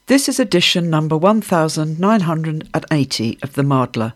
This is edition number 1980 of the Mardler.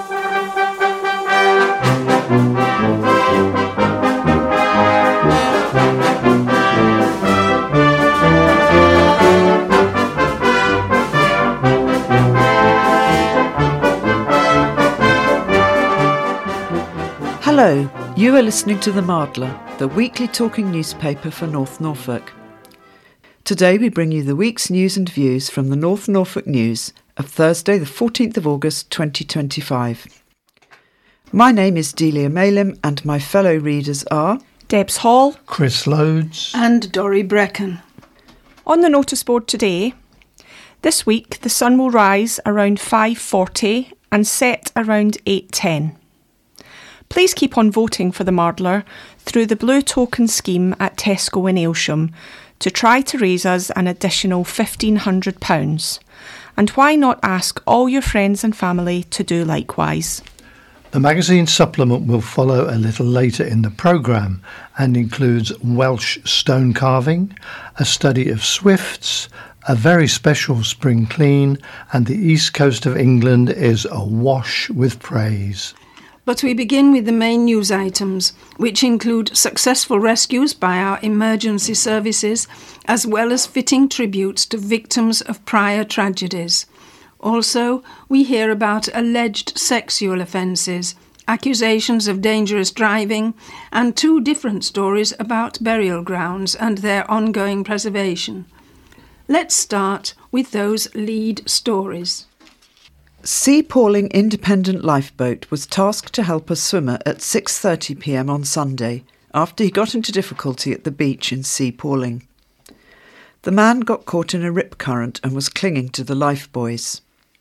Hello, you are listening to the Mardler, the weekly talking newspaper for North Norfolk. Today we bring you the week's news and views from the North Norfolk News of Thursday the 14th of August 2025. My name is Delia Malim and my fellow readers are Debs Hall, Chris Loads and Dorrie Brecken. On the notice board today, this week the sun will rise around 5:40 and set around 8:10. Please keep on voting for the Mardler through the Blue Token scheme at Tesco in Aylsham to try to raise us an additional £1,500. And why not ask all your friends and family to do likewise? The magazine supplement will follow a little later in the programme and includes Welsh stone carving, a study of swifts, a very special spring clean, and the east coast of England is awash with praise. But we begin with the main news items, which include successful rescues by our emergency services, as well as fitting tributes to victims of prior tragedies. Also, we hear about alleged sexual offences, accusations of dangerous driving, and two different stories about burial grounds and their ongoing preservation. Let's start with those lead stories. Sea Pauling Independent Lifeboat was tasked to help a swimmer at 6:30 p.m. on Sunday after he got into difficulty at the beach in Sea Pauling. The man got caught in a rip current and was clinging to the lifebuoys.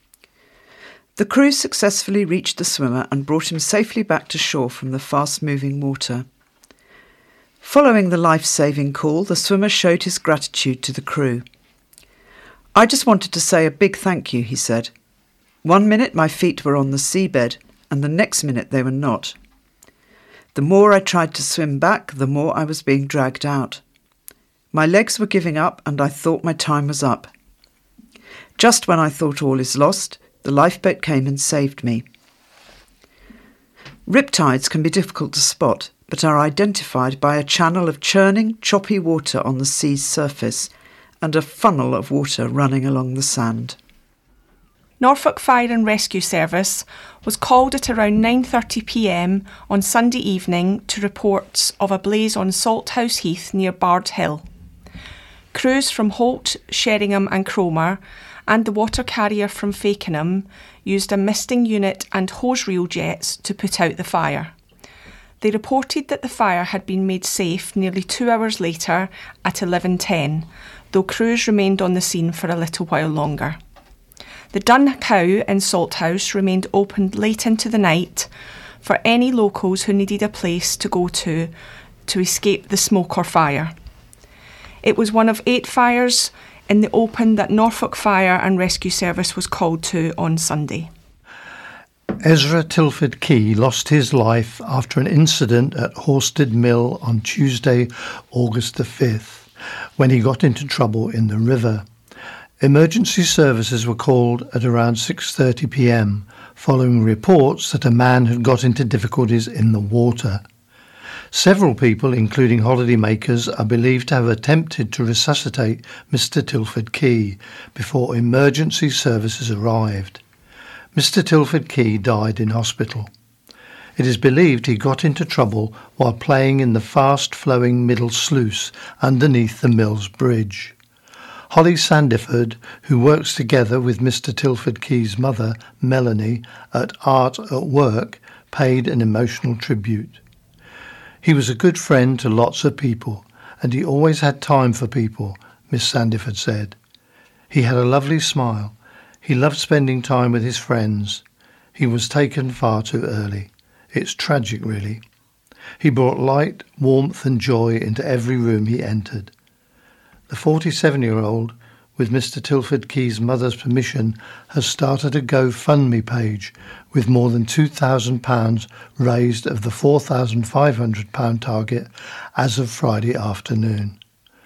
The crew successfully reached the swimmer and brought him safely back to shore from the fast-moving water. Following the life-saving call, the swimmer showed his gratitude to the crew. "I just wanted to say a big thank you," he said. "One minute my feet were on the seabed and the next minute they were not. The more I tried to swim back, the more I was being dragged out. My legs were giving up and I thought my time was up. Just when I thought all is lost, the lifeboat came and saved me." Riptides can be difficult to spot, but are identified by a channel of churning, choppy water on the sea's surface and a funnel of water running along the sand. Norfolk Fire and Rescue Service was called at around 9:30 p.m. on Sunday evening to reports of a blaze on Salthouse Heath near Bard Hill. Crews from Holt, Sheringham and Cromer and the water carrier from Fakenham used a misting unit and hose reel jets to put out the fire. They reported that the fire had been made safe nearly 2 hours later at 11:10, though crews remained on the scene for a little while longer. The Dun Cow in Salthouse remained open late into the night for any locals who needed a place to go to escape the smoke or fire. It was one of 8 fires in the open that Norfolk Fire and Rescue Service was called to on Sunday. Ezra Tilford Key lost his life after an incident at Horsted Mill on Tuesday, August the 5th, when he got into trouble in the river. Emergency services were called at around 6:30 p.m, following reports that a man had got into difficulties in the water. Several people, including holidaymakers, are believed to have attempted to resuscitate Mr. Tilford Key before emergency services arrived. Mr. Tilford Key died in hospital. It is believed he got into trouble while playing in the fast-flowing middle sluice underneath the Mills Bridge. Holly Sandiford, who works together with Mr. Tilford Key's mother, Melanie, at Art at Work, paid an emotional tribute. "He was a good friend to lots of people, and he always had time for people," Miss Sandiford said. "He had a lovely smile. He loved spending time with his friends. He was taken far too early. It's tragic, really. He brought light, warmth and joy into every room he entered." The 47-year-old, with Mr. Tilford Key's mother's permission, has started a GoFundMe page with more than £2,000 raised of the £4,500 target as of Friday afternoon.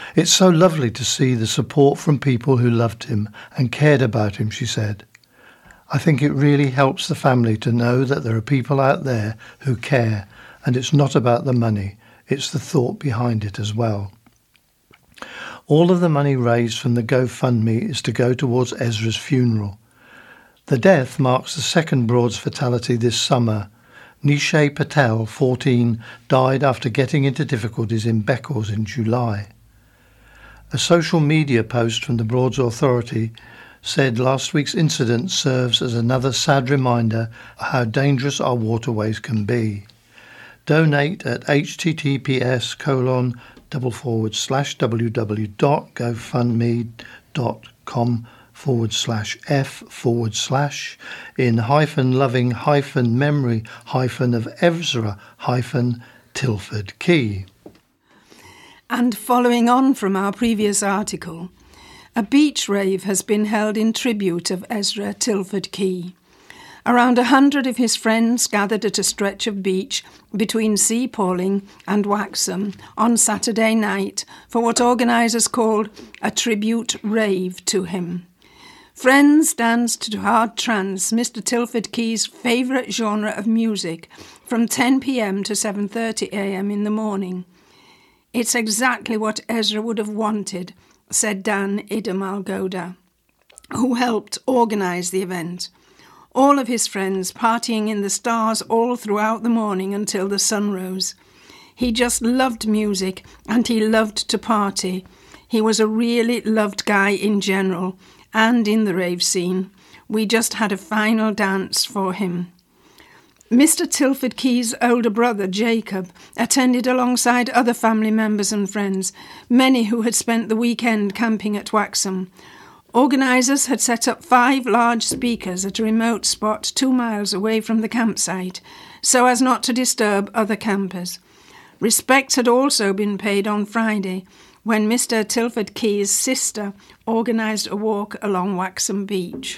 It's so lovely to see the support from people who loved him and cared about him, she said. I think it really helps the family to know that there are people out there who care, and it's not about the money, it's the thought behind it as well. All of the money raised from the GoFundMe is to go towards Ezra's funeral. The death marks the second Broads fatality this summer. Nishay Patel, 14, died after getting into difficulties in Beccles in July. A social media post from the Broads Authority said last week's incident serves as another sad reminder of how dangerous our waterways can be. Donate at https://www.gofundme.com/f/ in -loving-memory- of Ezra-Tilford Key. And following on from our previous article, a beach rave has been held in tribute of Ezra Tilford Key. Around 100 of his friends gathered at a stretch of beach between Sea Palling and Waxham on Saturday night for what organisers called a tribute rave to him. Friends danced to hard trance, Mr. Tilford Key's favourite genre of music, from 10 p.m. to 7:30 a.m. in the morning. It's exactly what Ezra would have wanted, said Dan Idamalgoda, who helped organise the event. All of his friends partying in the stars all throughout the morning until the sun rose. He just loved music and he loved to party. He was a really loved guy in general and in the rave scene. We just had a final dance for him. Mr. Tilford Key's older brother, Jacob, attended alongside other family members and friends, many who had spent the weekend camping at Waxham. Organisers had set up 5 large speakers at a remote spot 2 miles away from the campsite, so as not to disturb other campers. Respect had also been paid on Friday, when Mr. Tilford Key's sister organised a walk along Waxham Beach.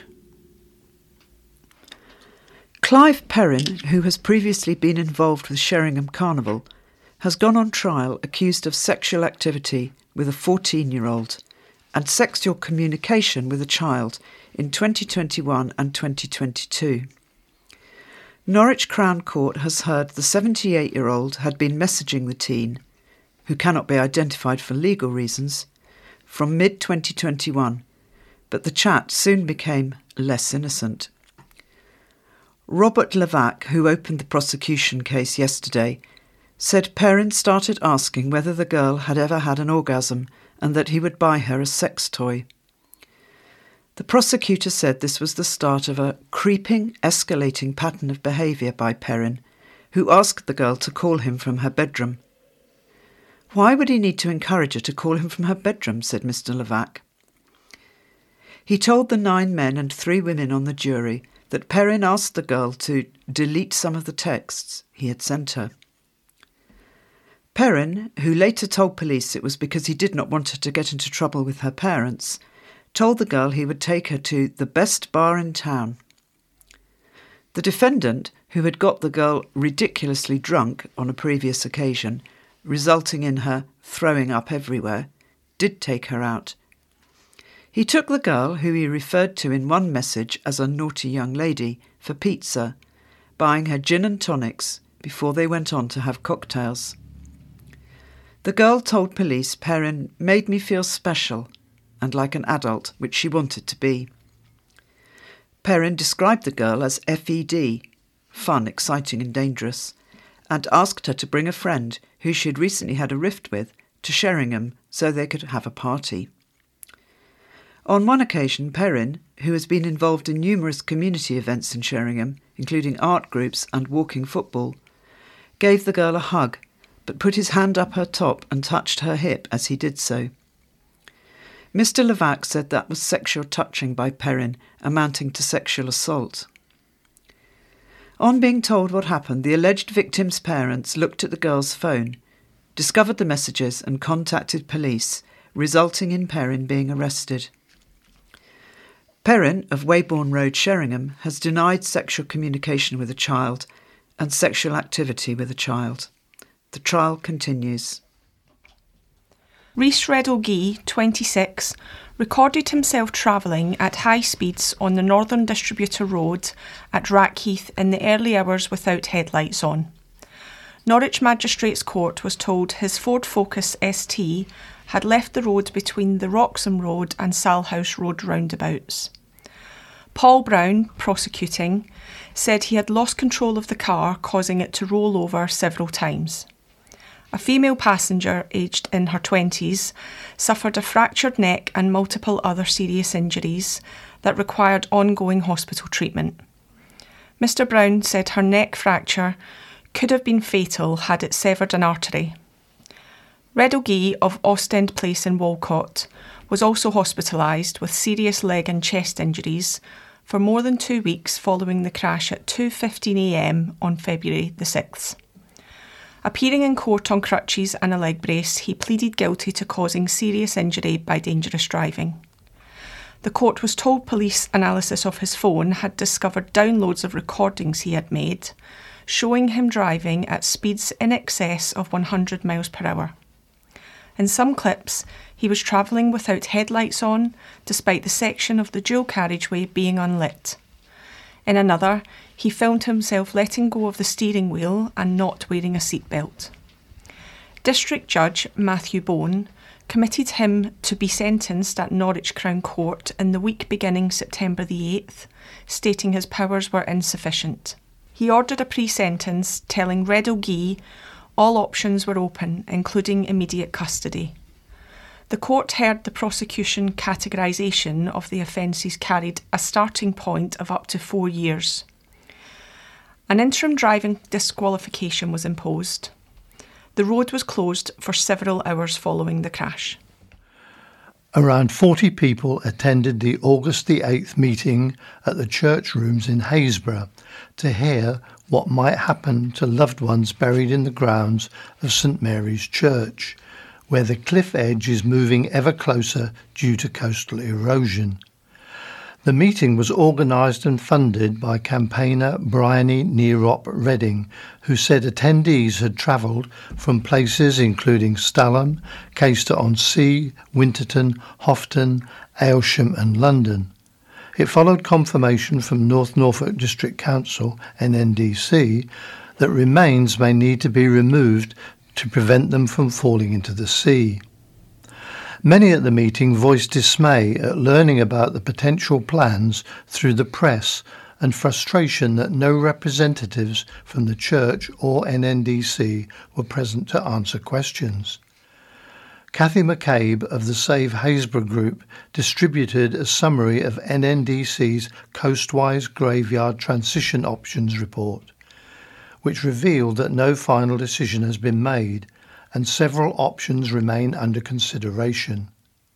Clive Perrin, who has previously been involved with Sheringham Carnival, has gone on trial accused of sexual activity with a 14-year-old and sexual communication with a child in 2021 and 2022. Norwich Crown Court has heard the 78-year-old had been messaging the teen, who cannot be identified for legal reasons, from mid-2021, but the chat soon became less innocent. Robert Levac, who opened the prosecution case yesterday, said Perrin started asking whether the girl had ever had an orgasm and that he would buy her a sex toy. The prosecutor said this was the start of a creeping, escalating pattern of behaviour by Perrin, who asked the girl to call him from her bedroom. Why would he need to encourage her to call him from her bedroom, said Mr. Levac. He told the 9 men and 3 women on the jury that Perrin asked the girl to delete some of the texts he had sent her. Perrin, who later told police it was because he did not want her to get into trouble with her parents, told the girl he would take her to the best bar in town. The defendant, who had got the girl ridiculously drunk on a previous occasion, resulting in her throwing up everywhere, did take her out. He took the girl, who he referred to in one message as a naughty young lady, for pizza, buying her gin and tonics before they went on to have cocktails. The girl told police Perrin made me feel special and like an adult, which she wanted to be. Perrin described the girl as FED, fun, exciting and dangerous, and asked her to bring a friend who she had recently had a rift with to Sheringham so they could have a party. On one occasion, Perrin, who has been involved in numerous community events in Sheringham, including art groups and walking football, gave the girl a hug, but put his hand up her top and touched her hip as he did so. Mr. Levac said that was sexual touching by Perrin, amounting to sexual assault. On being told what happened, the alleged victim's parents looked at the girl's phone, discovered the messages and contacted police, resulting in Perrin being arrested. Perrin of Weybourne Road, Sheringham, has denied sexual communication with a child and sexual activity with a child. The trial continues. Rhys Reddle-Gee, 26, recorded himself travelling at high speeds on the Northern Distributor Road at Rackheath in the early hours without headlights on. Norwich Magistrates Court was told his Ford Focus ST had left the road between the Wroxham Road and Salhouse Road roundabouts. Paul Brown, prosecuting, said he had lost control of the car, causing it to roll over several times. A female passenger, aged in her 20s, suffered a fractured neck and multiple other serious injuries that required ongoing hospital treatment. Mr. Brown said her neck fracture could have been fatal had it severed an artery. Reddle-Gee of Ostend Place in Walcott was also hospitalised with serious leg and chest injuries for more than 2 weeks following the crash at 2:15am on February the 6th. Appearing in court on crutches and a leg brace, he pleaded guilty to causing serious injury by dangerous driving. The court was told police analysis of his phone had discovered downloads of recordings he had made, showing him driving at speeds in excess of 100 miles per hour. In some clips, he was travelling without headlights on, despite the section of the dual carriageway being unlit. In another, he filmed himself letting go of the steering wheel and not wearing a seatbelt. District Judge Matthew Bone committed him to be sentenced at Norwich Crown Court in the week beginning September the 8th, stating his powers were insufficient. He ordered a pre-sentence telling Reddle-Gee all options were open, including immediate custody. The court heard the prosecution categorisation of the offences carried a starting point of up to 4 years. An interim driving disqualification was imposed. The road was closed for several hours following the crash. Around 40 people attended the August the 8th meeting at the church rooms in Haysborough to hear what might happen to loved ones buried in the grounds of St Mary's Church, where the cliff edge is moving ever closer due to coastal erosion. The meeting was organised and funded by campaigner Bryony Nearop Redding, who said attendees had travelled from places including Stalham, Caister-on-Sea, Winterton, Houghton, Aylsham and London. It followed confirmation from North Norfolk District Council, NNDC, that remains may need to be removed to prevent them from falling into the sea. Many at the meeting voiced dismay at learning about the potential plans through the press and frustration that no representatives from the church or NNDC were present to answer questions. Cathy McCabe of the Save Haysborough Group distributed a summary of NNDC's Coastwise Graveyard Transition Options report, which revealed that no final decision has been made and several options remain under consideration.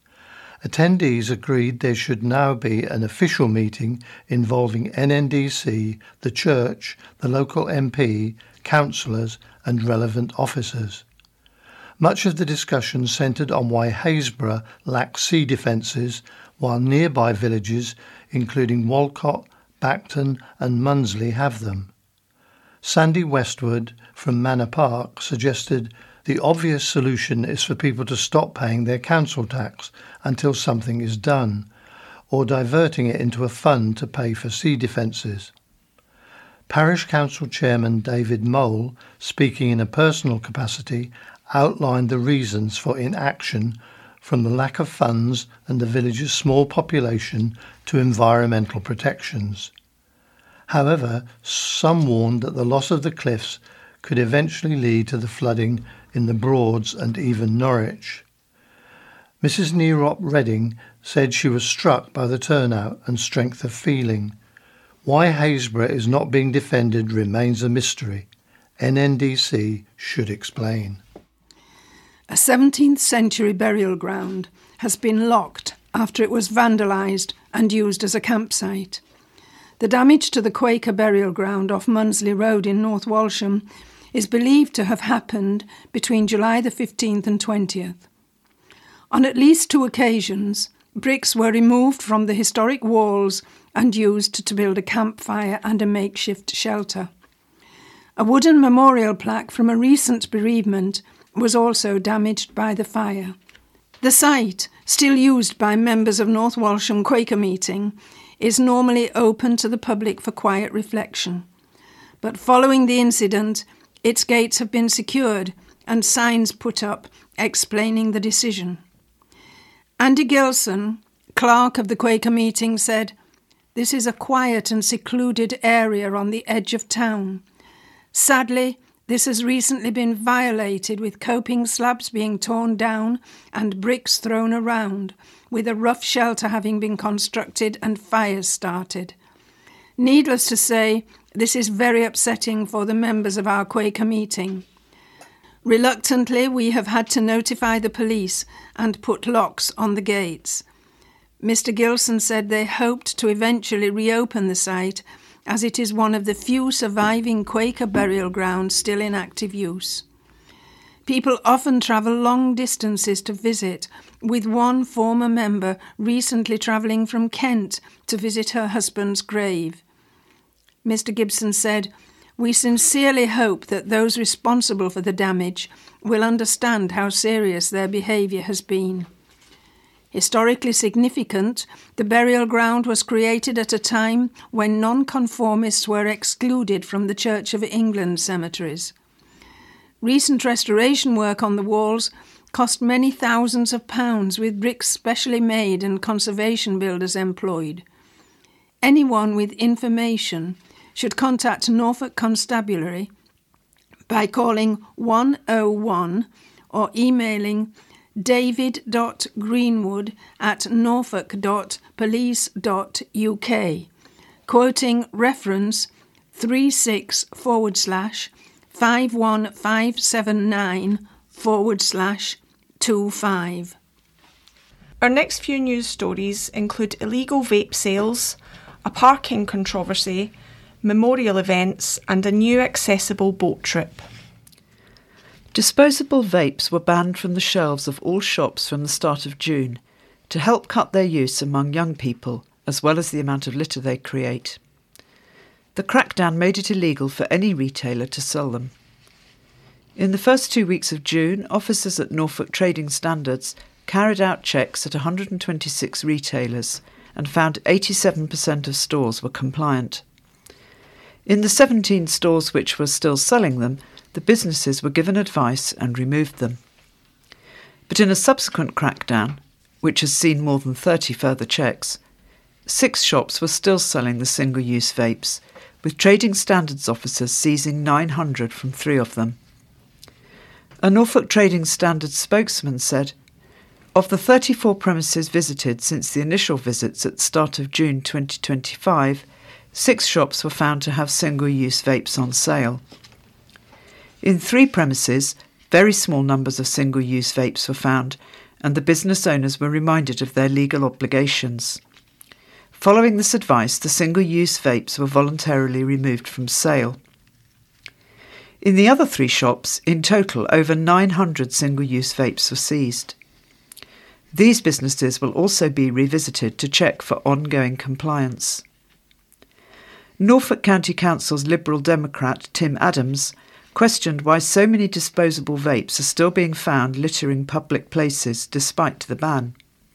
Attendees agreed there should now be an official meeting involving NNDC, the church, the local MP, councillors and relevant officers. Much of the discussion centred on why Haysborough lacks sea defences, while nearby villages, including Walcott, Bacton and Munsley, have them. Sandy Westwood from Manor Park suggested the obvious solution is for people to stop paying their council tax until something is done, or diverting it into a fund to pay for sea defences. Parish Council Chairman David Mole, speaking in a personal capacity, outlined the reasons for inaction, from the lack of funds and the village's small population to environmental protections. However, some warned that the loss of the cliffs could eventually lead to the flooding in the Broads and even Norwich. Mrs. Nearop Redding said she was struck by the turnout and strength of feeling. Why Haysborough is not being defended remains a mystery. NNDC should explain. A 17th century burial ground has been locked after it was vandalised and used as a campsite. The damage to the Quaker burial ground off Munsley Road in North Walsham is believed to have happened between July the 15th and 20th. On at least 2 occasions, bricks were removed from the historic walls and used to build a campfire and a makeshift shelter. A wooden memorial plaque from a recent bereavement was also damaged by the fire. The site, still used by members of North Walsham Quaker Meeting, is normally open to the public for quiet reflection. But following the incident, its gates have been secured and signs put up explaining the decision. Andy Gilson, clerk of the Quaker Meeting, said, "This is a quiet and secluded area on the edge of town. Sadly, this has recently been violated with coping slabs being torn down and bricks thrown around, with a rough shelter having been constructed and fires started. Needless to say, this is very upsetting for the members of our Quaker Meeting. Reluctantly, we have had to notify the police and put locks on the gates." Mr. Gilson said they hoped to eventually reopen the site, as it is one of the few surviving Quaker burial grounds still in active use. People often travel long distances to visit, with one former member recently travelling from Kent to visit her husband's grave. Mr. Gibson said, "We sincerely hope that those responsible for the damage will understand how serious their behaviour has been." Historically significant, the burial ground was created at a time when nonconformists were excluded from the Church of England cemeteries. Recent restoration work on the walls cost many thousands of pounds, with bricks specially made and conservation builders employed. Anyone with information should contact Norfolk Constabulary by calling 101 or emailing david.greenwood@norfolk.police.uk, quoting reference 36/51579/25. Our next few news stories include illegal vape sales, a parking controversy, memorial events, and a new accessible boat trip. Disposable vapes were banned from the shelves of all shops from the start of June to help cut their use among young people, as well as the amount of litter they create. The crackdown made it illegal for any retailer to sell them. In the first 2 weeks of June, officers at Norfolk Trading Standards carried out checks at 126 retailers and found 87% of stores were compliant. In the 17 stores which were still selling them, the businesses were given advice and removed them. But in a subsequent crackdown, which has seen more than 30 further checks, 6 shops were still selling the single-use vapes, with Trading Standards officers seizing 900 from 3 of them. A Norfolk Trading Standards spokesman said, "Of the 34 premises visited since the initial visits at the start of June 2025, 6 shops were found to have single-use vapes on sale. In 3 premises, very small numbers of single-use vapes were found, and the business owners were reminded of their legal obligations. Following this advice, the single-use vapes were voluntarily removed from sale. In the other 3 shops, in total, over 900 single-use vapes were seized. These businesses will also be revisited to check for ongoing compliance." Norfolk County Council's Liberal Democrat Tim Adams questioned why so many disposable vapes are still being found littering public places despite the ban.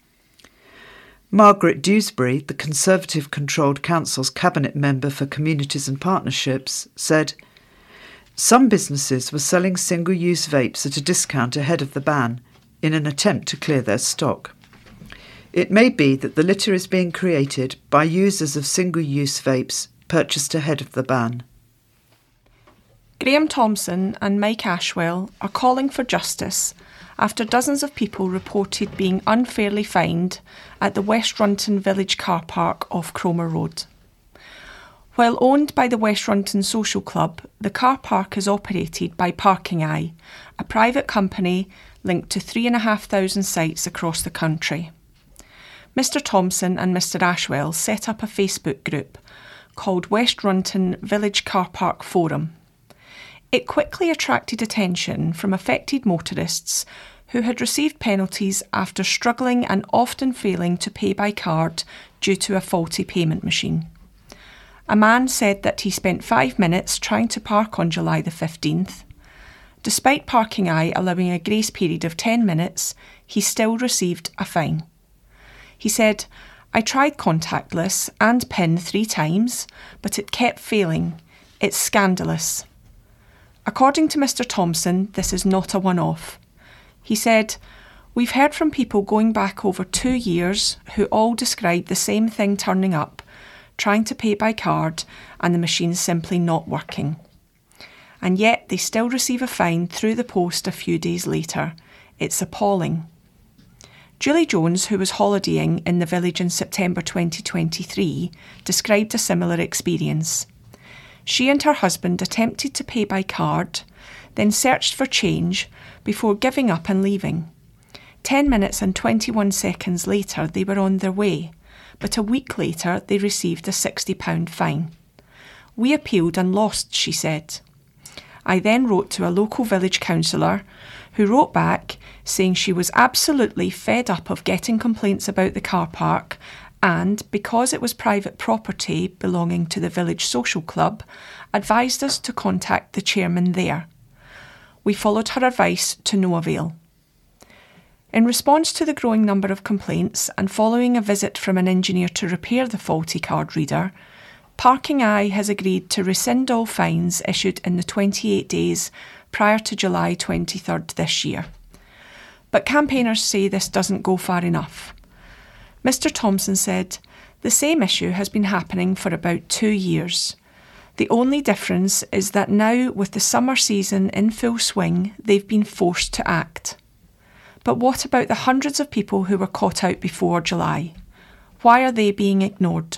Margaret Dewsbury, the Conservative-controlled council's cabinet member for communities and partnerships, said, "Some businesses were selling single-use vapes at a discount ahead of the ban in an attempt to clear their stock. It may be that the litter is being created by users of single-use vapes purchased ahead of the ban." Graham Thompson and Mike Ashwell are calling for justice after dozens of people reported being unfairly fined at the West Runton Village car park off Cromer Road. While owned by the West Runton Social Club, the car park is operated by Parking Eye, a private company linked to 3,500 sites across the country. Mr. Thompson and Mr. Ashwell set up a Facebook group called West Runton Village Car Park Forum. It quickly attracted attention from affected motorists who had received penalties after struggling and often failing to pay by card due to a faulty payment machine. A man said that he spent 5 minutes trying to park on July the 15th. Despite Parking Eye allowing a grace period of 10 minutes, he still received a fine. He said, "I tried contactless and PIN 3 times, but it kept failing. It's scandalous." According to Mr. Thompson, this is not a one-off. He said, "We've heard from people going back over 2 years who all described the same thing turning up, trying to pay by card and the machine simply not working. And yet they still receive a fine through the post a few days later. It's appalling." Julie Jones, who was holidaying in the village in September 2023, described a similar experience. She and her husband attempted to pay by card, then searched for change before giving up and leaving. 10 minutes and 21 seconds later, they were on their way, but a week later they received a £60 fine. "We appealed and lost," she said. I then wrote to a local village councillor who wrote back saying she was absolutely fed up of getting complaints about the car park and, because it was private property belonging to the village social club, advised us to contact the chairman there. We followed her advice to no avail. In response to the growing number of complaints and following a visit from an engineer to repair the faulty card reader, Parking Eye has agreed to rescind all fines issued in the 28 days prior to July 23rd this year. But campaigners say this doesn't go far enough. Mr. Thompson said, "The same issue has been happening for about 2 years. The only difference is that now, with the summer season in full swing, they've been forced to act. But what about the hundreds of people who were caught out before July? Why are they being ignored?"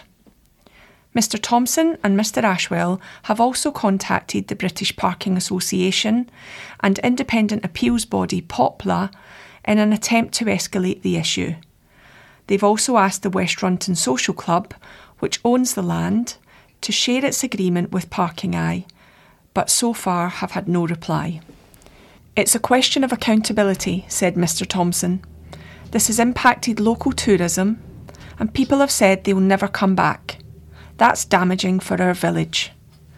Mr. Thompson and Mr. Ashwell have also contacted the British Parking Association and independent appeals body Poplar in an attempt to escalate the issue. They've also asked the West Runton Social Club, which owns the land, to share its agreement with Parking Eye, but so far have had no reply. "It's a question of accountability," said Mr. Thompson. "This has impacted local tourism, and people have said they'll never come back. That's damaging for our village."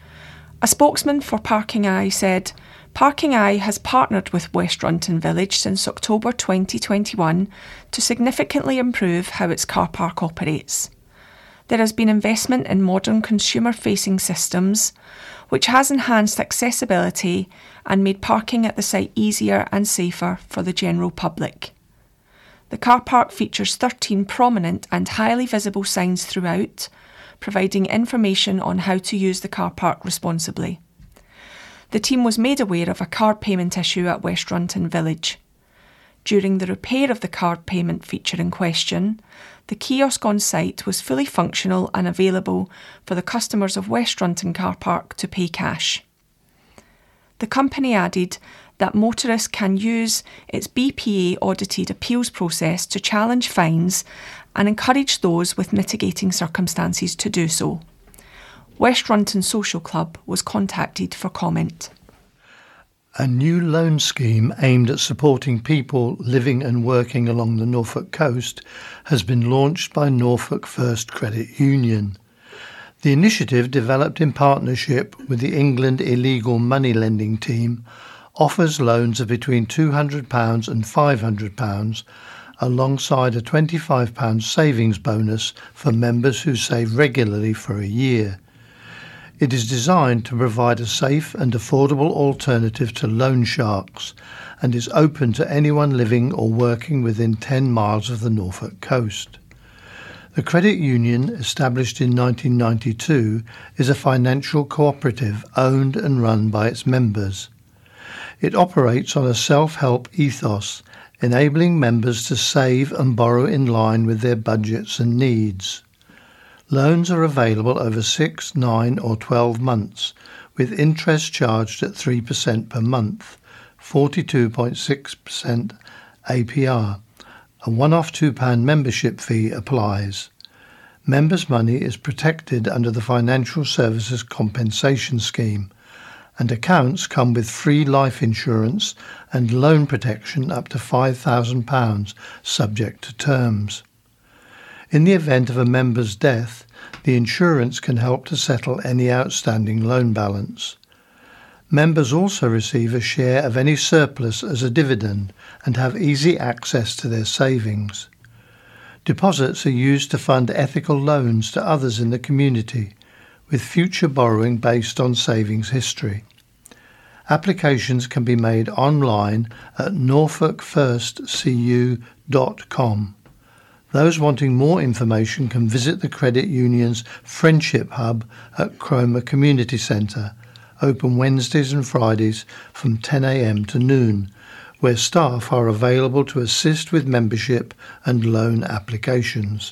A spokesman for Parking Eye said, "Parking Eye has partnered with West Runton Village since October 2021 to significantly improve how its car park operates. There has been investment in modern consumer-facing systems, which has enhanced accessibility and made parking at the site easier and safer for the general public. The car park features 13 prominent and highly visible signs throughout, providing information on how to use the car park responsibly. The team was made aware of a card payment issue at West Runton Village. During the repair of the card payment feature in question, the kiosk on site was fully functional and available for the customers of West Runton Car Park to pay cash." The company added that motorists can use its BPA-audited appeals process to challenge fines and encourage those with mitigating circumstances to do so. West Runton Social Club was contacted for comment. A new loan scheme aimed at supporting people living and working along the Norfolk coast has been launched by Norfolk First Credit Union. The initiative, developed in partnership with the England Illegal Money Lending Team, offers loans of between £200 and £500 alongside a £25 savings bonus for members who save regularly for a year. It is designed to provide a safe and affordable alternative to loan sharks and is open to anyone living or working within 10 miles of the Norfolk coast. The credit union, established in 1992, is a financial cooperative owned and run by its members. It operates on a self-help ethos, enabling members to save and borrow in line with their budgets and needs. Loans are available over 6, 9 or 12 months, with interest charged at 3% per month, 42.6% APR. A one-off £2 membership fee applies. Members' money is protected under the Financial Services Compensation Scheme, and accounts come with free life insurance and loan protection up to £5,000, subject to terms. In the event of a member's death, the insurance can help to settle any outstanding loan balance. Members also receive a share of any surplus as a dividend and have easy access to their savings. Deposits are used to fund ethical loans to others in the community, with future borrowing based on savings history. Applications can be made online at norfolkfirstcu.com. Those wanting more information can visit the Credit Union's Friendship Hub at Cromer Community Centre, open Wednesdays and Fridays from 10 a.m. to noon, where staff are available to assist with membership and loan applications.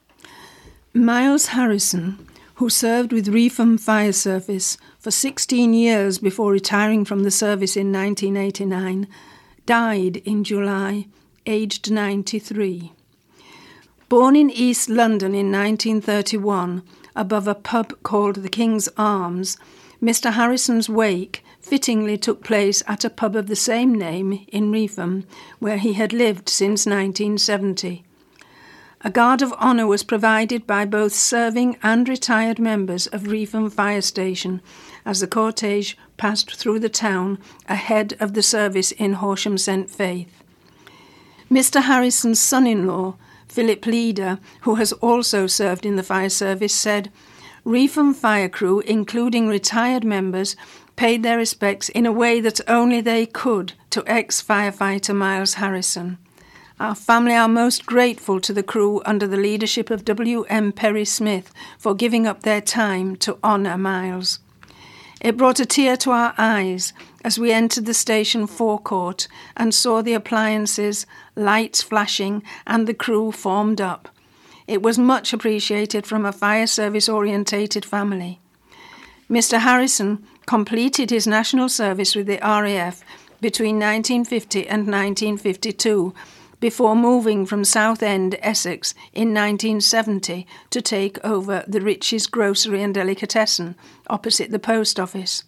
Miles Harrison, who served with Reefham Fire Service for 16 years before retiring from the service in 1989, died in July, aged 93. Born in East London in 1931, above a pub called the King's Arms, Mr. Harrison's wake fittingly took place at a pub of the same name in Reefham, where he had lived since 1970. A guard of honour was provided by both serving and retired members of Reefham Fire Station as the cortege passed through the town ahead of the service in Horsham St Faith. Mr. Harrison's son-in-law, Philip Leader, who has also served in the fire service, said, "Reefham fire crew, including retired members, paid their respects in a way that only they could to ex-firefighter Miles Harrison. Our family are most grateful to the crew under the leadership of W.M. Perry Smith for giving up their time to honour Miles. It brought a tear to our eyes as we entered the station forecourt and saw the appliances, lights flashing, and the crew formed up. It was much appreciated from a fire service-orientated family. Mr. Harrison completed his national service with the RAF between 1950 and 1952, before moving from Southend, Essex, in 1970 to take over the Rich's Grocery and Delicatessen opposite the post office.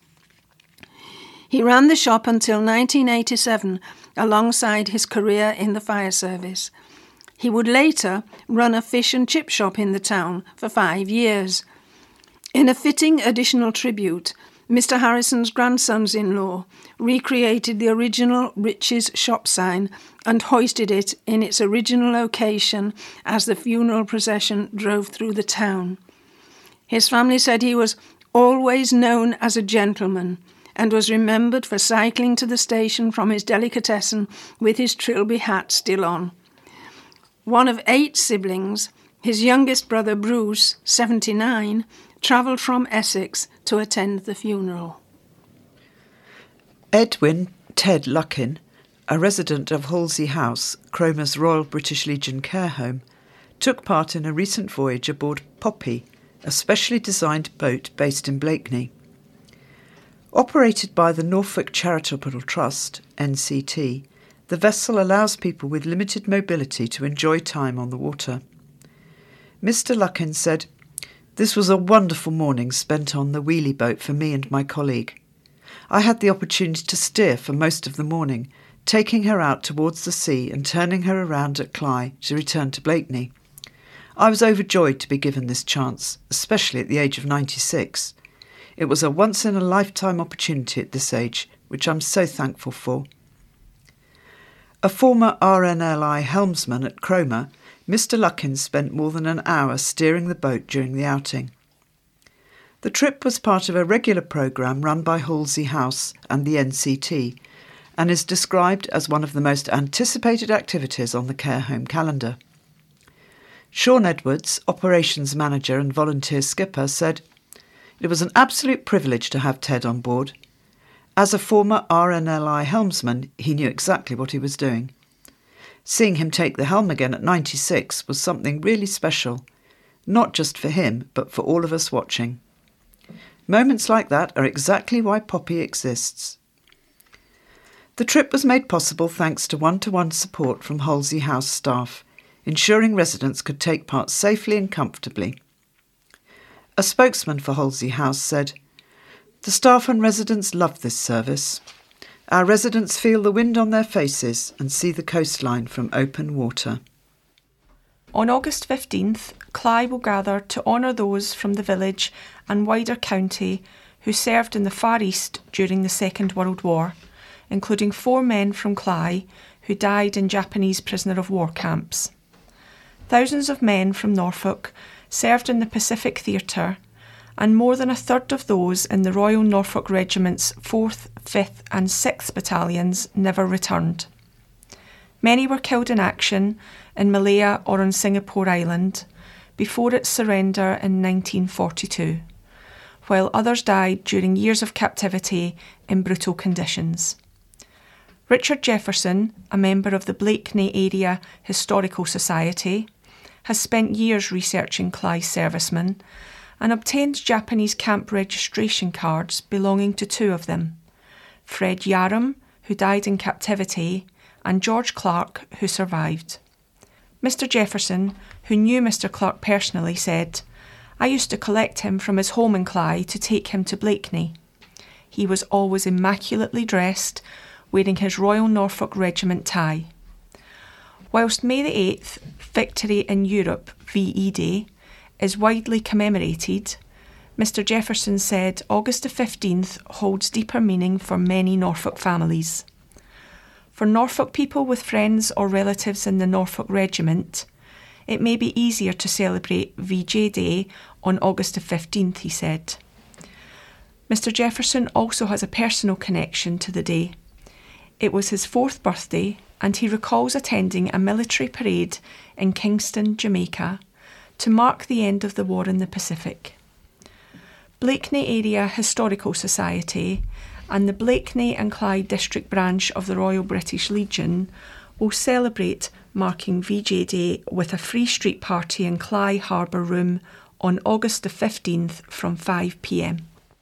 He ran the shop until 1987 alongside his career in the fire service. He would later run a fish and chip shop in the town for 5 years. In a fitting additional tribute, Mr. Harrison's grandsons-in-law recreated the original Rich's shop sign and hoisted it in its original location as the funeral procession drove through the town. His family said he was always known as a gentleman and was remembered for cycling to the station from his delicatessen with his Trilby hat still on. One of 8 siblings, his youngest brother Bruce, 79, travelled from Essex to attend the funeral. Edwin Ted Luckin, a resident of Halsey House, Cromer's Royal British Legion care home, took part in a recent voyage aboard Poppy, a specially designed boat based in Blakeney. Operated by the Norfolk Charitable Trust, NCT, the vessel allows people with limited mobility to enjoy time on the water. Mr. Luckin said, "This was a wonderful morning spent on the wheelie boat for me and my colleague. I had the opportunity to steer for most of the morning, taking her out towards the sea and turning her around at Cley to return to Blakeney. I was overjoyed to be given this chance, especially at the age of 96. It was a once-in-a-lifetime opportunity at this age, which I'm so thankful for." A former RNLI helmsman at Cromer, Mr. Luckin spent more than an hour steering the boat during the outing. The trip was part of a regular programme run by Halsey House and the NCT, and is described as one of the most anticipated activities on the care home calendar. Sean Edwards, operations manager and volunteer skipper, said, "It was an absolute privilege to have Ted on board. As a former RNLI helmsman, he knew exactly what he was doing. Seeing him take the helm again at 96 was something really special, not just for him, but for all of us watching. Moments like that are exactly why Poppy exists." The trip was made possible thanks to one-to-one support from Halsey House staff, ensuring residents could take part safely and comfortably. A spokesman for Halsey House said, "The staff and residents love this service. Our residents feel the wind on their faces and see the coastline from open water." On August 15th, Cley will gather to honour those from the village and wider county who served in the Far East during the Second World War, including 4 men from Cley who died in Japanese prisoner of war camps. Thousands of men from Norfolk served in the Pacific Theatre, and more than a third of those in the Royal Norfolk Regiment's 4th, 5th and 6th battalions never returned. Many were killed in action in Malaya or on Singapore Island before its surrender in 1942, while others died during years of captivity in brutal conditions. Richard Jefferson, a member of the Blakeney Area Historical Society, has spent years researching Clyde's servicemen and obtained Japanese camp registration cards belonging to 2 of them, Fred Yarram, who died in captivity, and George Clark, who survived. Mr. Jefferson, who knew Mr. Clark personally, said, "I used to collect him from his home in Cley to take him to Blakeney. He was always immaculately dressed, wearing his Royal Norfolk Regiment tie." Whilst May the 8th, Victory in Europe, VE Day, is widely commemorated, Mr. Jefferson said August the 15th holds deeper meaning for many Norfolk families. For Norfolk people with friends or relatives in the Norfolk Regiment, it may be easier to celebrate VJ Day on August the 15th, he said. Mr. Jefferson also has a personal connection to the day. It was his 4th birthday, and he recalls attending a military parade in Kingston, Jamaica, to mark the end of the war in the Pacific. Blakeney Area Historical Society and the Blakeney and Clyde District Branch of the Royal British Legion will celebrate marking VJ Day with a free street party in Clyde Harbour Room on August the 15th from 5 p.m.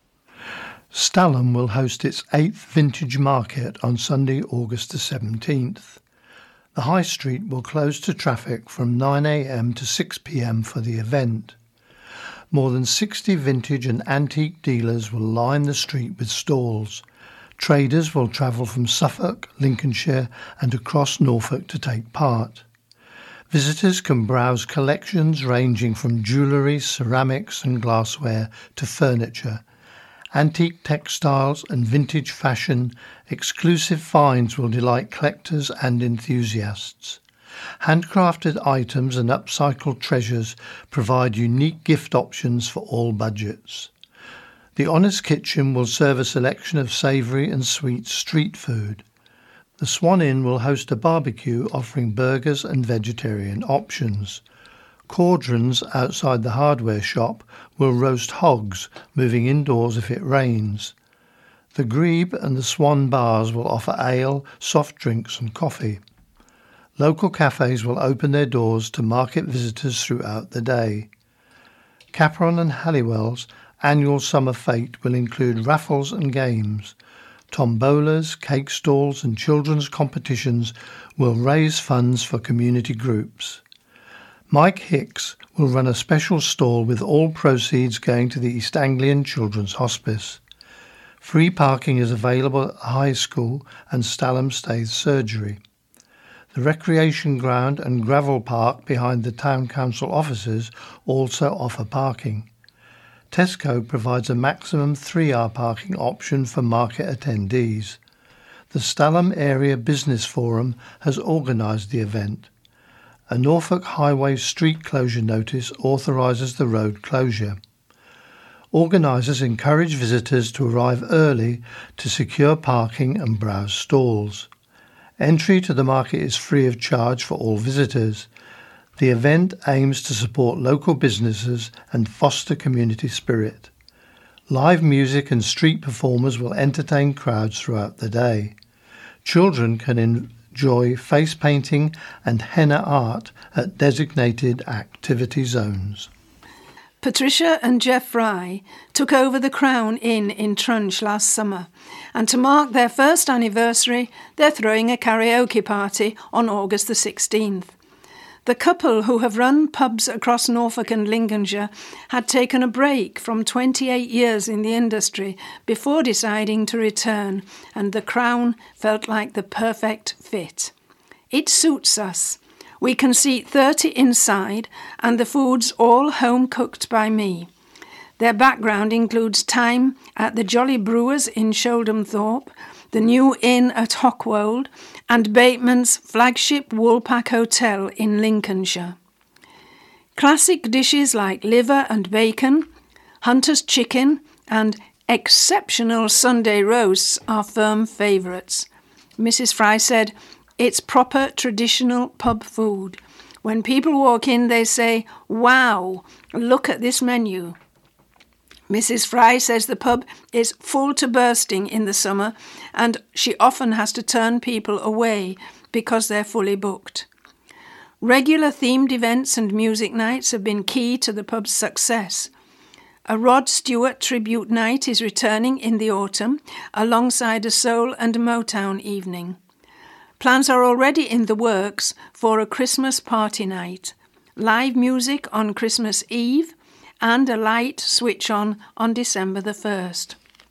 Stalham will host its 8th Vintage Market on Sunday, August the 17th. The High Street will close to traffic from 9 a.m. to 6 p.m. for the event. More than 60 vintage and antique dealers will line the street with stalls. Traders will travel from Suffolk, Lincolnshire and across Norfolk to take part. Visitors can browse collections ranging from jewellery, ceramics and glassware to furniture. Antique textiles and vintage fashion, exclusive finds will delight collectors and enthusiasts. Handcrafted items and upcycled treasures provide unique gift options for all budgets. The Honest Kitchen will serve a selection of savoury and sweet street food. The Swan Inn will host a barbecue offering burgers and vegetarian options. Caudrons outside the hardware shop will roast hogs, moving indoors if it rains. The Grebe and the Swan bars will offer ale, soft drinks and coffee. Local cafes will open their doors to market visitors throughout the day. Capron and Halliwell's annual summer fete will include raffles and games. Tombolas, cake stalls and children's competitions will raise funds for community groups. Mike Hicks will run a special stall with all proceeds going to the East Anglian Children's Hospice. Free parking is available at the high school and Stalham Staithe Surgery. The recreation ground and gravel park behind the Town Council offices also offer parking. Tesco provides a maximum 3-hour parking option for market attendees. The Stalham Area Business Forum has organised the event. A Norfolk Highway street closure notice authorises the road closure. Organisers encourage visitors to arrive early to secure parking and browse stalls. Entry to the market is free of charge for all visitors. The event aims to support local businesses and foster community spirit. Live music and street performers will entertain crowds throughout the day. Children can enjoy face painting and henna art at designated activity zones. Patricia and Jeff Fry took over the Crown Inn in Trunch last summer, and to mark their first anniversary, they're throwing a karaoke party on August the 16th. The couple, who have run pubs across Norfolk and Lincolnshire, had taken a break from 28 years in the industry before deciding to return, and the Crown felt like the perfect fit. It suits us. We can seat 30 inside, and the food's all home-cooked by me. Their background includes time at the Jolly Brewers in Sholdhamthorpe, the New Inn at Hockwold, and Bateman's flagship Woolpack Hotel in Lincolnshire. Classic dishes like liver and bacon, Hunter's chicken, and exceptional Sunday roasts are firm favourites. Mrs. Fry said, "It's proper traditional pub food. When people walk in, they say, 'Wow, look at this menu.'" Mrs. Fry says the pub is full to bursting in the summer and she often has to turn people away because they're fully booked. Regular themed events and music nights have been key to the pub's success. A Rod Stewart tribute night is returning in the autumn alongside a soul and Motown evening. Plans are already in the works for a Christmas party night, live music on Christmas Eve, and a light switch on December the 1st.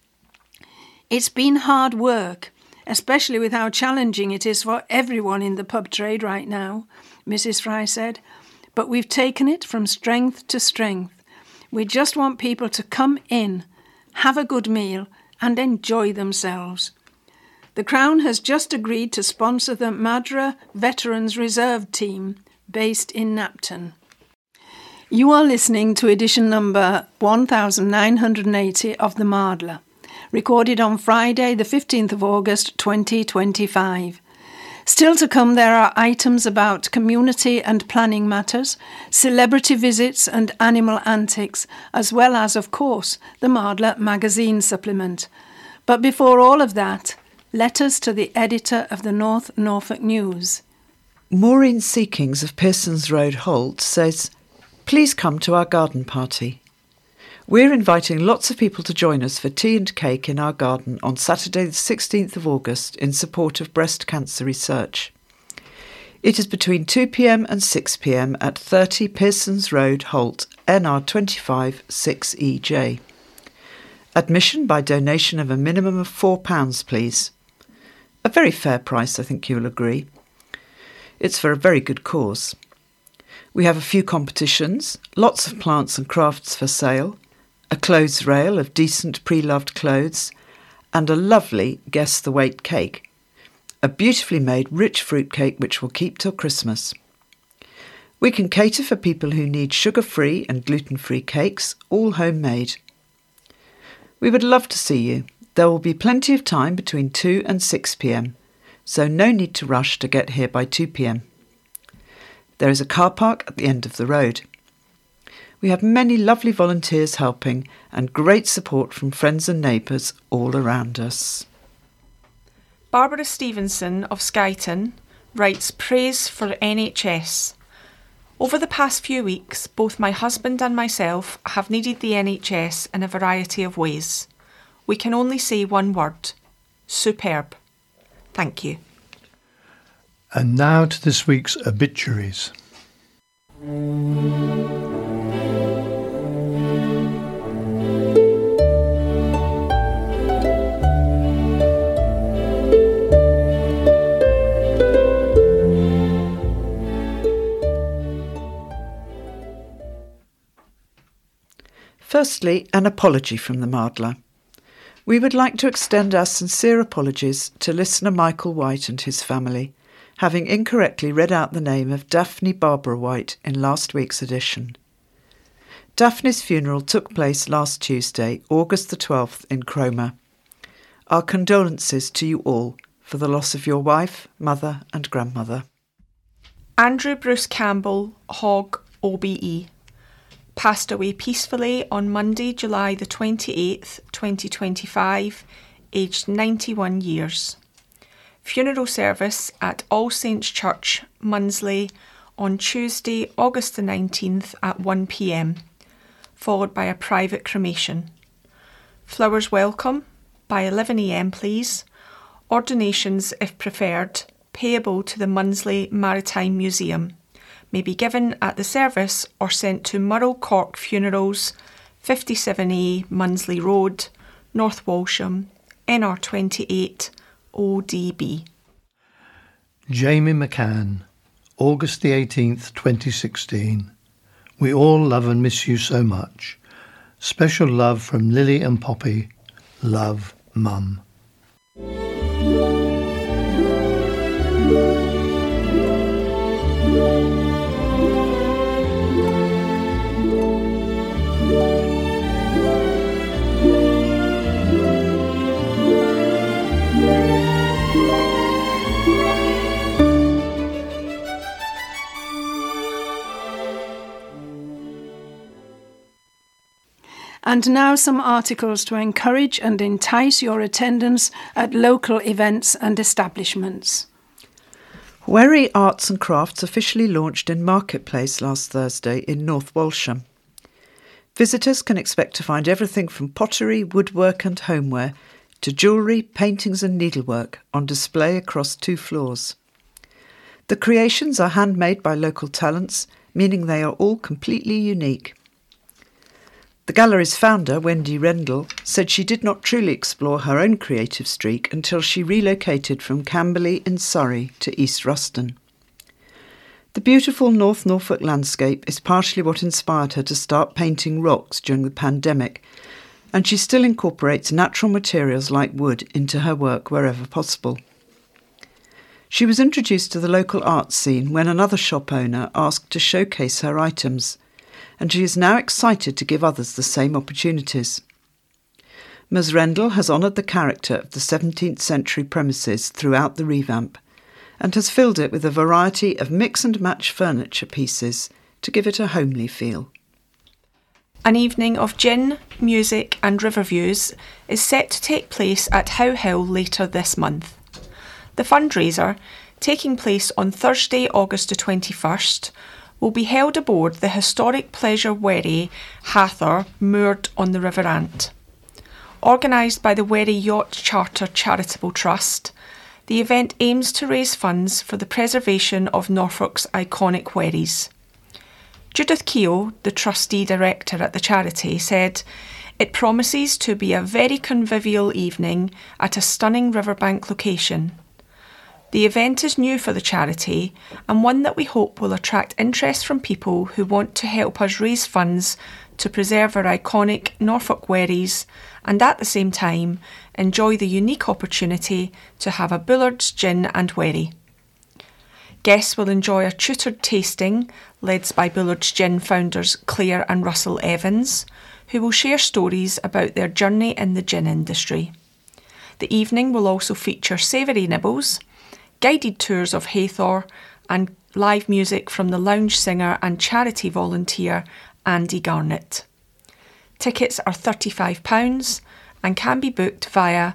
It's been hard work, especially with how challenging it is for everyone in the pub trade right now, Mrs. Fry said, but we've taken it from strength to strength. We just want people to come in, have a good meal and enjoy themselves. The Crown has just agreed to sponsor the Madra Veterans Reserve Team based in Knapton. You are listening to edition number 1980 of The Mardler, recorded on Friday the 15th of August 2025. Still to come there are items about community and planning matters, celebrity visits and animal antics, as well as, of course, the Mardler magazine supplement. But before all of that, letters to the editor of the North Norfolk News. Maureen Seekings of Pearsons Road, Holt, says, "Please come to our garden party. We're inviting lots of people to join us for tea and cake in our garden on Saturday the 16th of August in support of breast cancer research. It is between 2 p.m. and 6 p.m. at 30 Pearsons Road, Holt, NR 25 6EJ. Admission by donation of a minimum of £4, please. A very fair price, I think you'll agree. It's for a very good cause. We have a few competitions, lots of plants and crafts for sale, a clothes rail of decent pre-loved clothes, and a lovely guess the weight cake, a beautifully made rich fruit cake which will keep till Christmas. We can cater for people who need sugar-free and gluten-free cakes, all homemade. We would love to see you. There will be plenty of time between 2 and 6 p.m, so no need to rush to get here by 2 p.m. There is a car park at the end of the road. We have many lovely volunteers helping and great support from friends and neighbours all around us." Barbara Stevenson of Skuyton writes praise for NHS. "Over the past few weeks, both my husband and myself have needed the NHS in a variety of ways. We can only say one word: superb. Thank you." And now to this week's obituaries. Firstly, an apology from the Mardler. We would like to extend our sincere apologies to listener Michael White and his family, having incorrectly read out the name of Daphne Barbara White in last week's edition. Daphne's funeral took place last Tuesday, August the 12th, in Cromer. Our condolences to you all for the loss of your wife, mother and grandmother. Andrew Bruce Campbell, Hogg, OBE, passed away peacefully on Monday, July the 28th, 2025, aged 91 years. Funeral service at All Saints Church, Munsley, on Tuesday, August the 19th at 1 p.m, followed by a private cremation. Flowers welcome by 11 a.m, please. Ordinations, if preferred, payable to the Munsley Maritime Museum, may be given at the service or sent to Murrell Cork Funerals, 57A Munsley Road, North Walsham, NR 28 ODB. Jamie McCann, August the 18th, 2016. We all love and miss you so much. Special love from Lily and Poppy. Love, Mum. And now some articles to encourage and entice your attendance at local events and establishments. Wherry Arts and Crafts officially launched in Marketplace last Thursday in North Walsham. Visitors can expect to find everything from pottery, woodwork and homeware to jewellery, paintings and needlework on display across 2 floors. The creations are handmade by local talents, meaning they are all completely unique. The gallery's founder, Wendy Rendell, said she did not truly explore her own creative streak until she relocated from Camberley in Surrey to East Ruston. The beautiful North Norfolk landscape is partially what inspired her to start painting rocks during the pandemic, and she still incorporates natural materials like wood into her work wherever possible. She was introduced to the local art scene when another shop owner asked to showcase her items, and she is now excited to give others the same opportunities. Ms. Rendell has honoured the character of the 17th century premises throughout the revamp and has filled it with a variety of mix and match furniture pieces to give it a homely feel. An evening of gin, music and river views is set to take place at How Hill later this month. The fundraiser, taking place on Thursday, August the 21st, will be held aboard the historic pleasure wherry Hathor moored on the River Ant. Organised by the Wherry Yacht Charter Charitable Trust, the event aims to raise funds for the preservation of Norfolk's iconic wherries. Judith Keogh, the trustee director at the charity, said, "It promises to be a very convivial evening at a stunning riverbank location. The event is new for the charity and one that we hope will attract interest from people who want to help us raise funds to preserve our iconic Norfolk wherries and at the same time enjoy the unique opportunity to have a Bullard's gin and wherry." Guests will enjoy a tutored tasting led by Bullard's Gin founders Claire and Russell Evans, who will share stories about their journey in the gin industry. The evening will also feature savoury nibbles, guided tours of Hathor and live music from the lounge singer and charity volunteer Andy Garnett. Tickets are £35 and can be booked via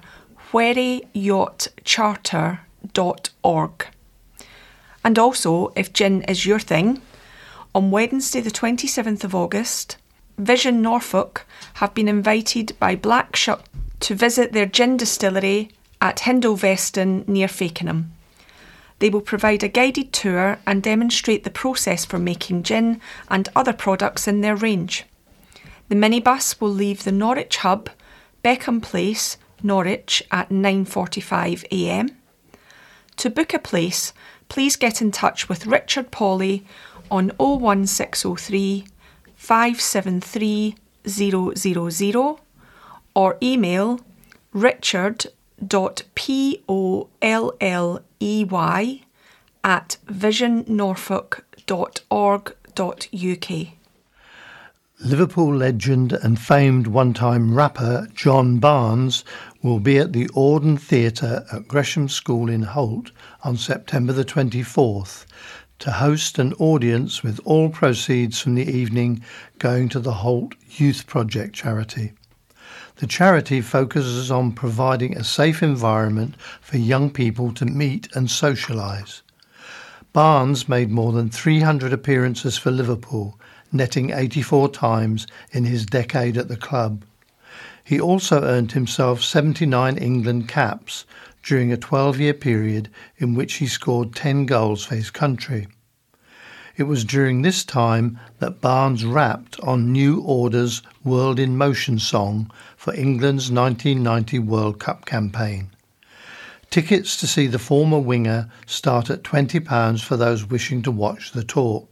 wherryyachtcharter.org. And also, if gin is your thing, on Wednesday the 27th of August, Vision Norfolk have been invited by Black Shuck to visit their gin distillery at Hindleveston near Fakenham. They will provide a guided tour and demonstrate the process for making gin and other products in their range. The minibus will leave the Norwich Hub, Beckham Place, Norwich at 9:45 a.m. To book a place, please get in touch with Richard Pawley on 01603 573 000 or email richard.polley@visionnorfolk.org.uk. Liverpool legend and famed one-time rapper John Barnes will be at the Auden Theatre at Gresham School in Holt on September the 24th to host an audience with all proceeds from the evening going to the Holt Youth Project charity. The charity focuses on providing a safe environment for young people to meet and socialise. Barnes made more than 300 appearances for Liverpool, netting 84 times in his decade at the club. He also earned himself 79 England caps during a 12-year period in which he scored 10 goals for his country. It was during this time that Barnes rapped on New Order's World in Motion song for England's 1990 World Cup campaign. Tickets to see the former winger start at £20 for those wishing to watch the talk.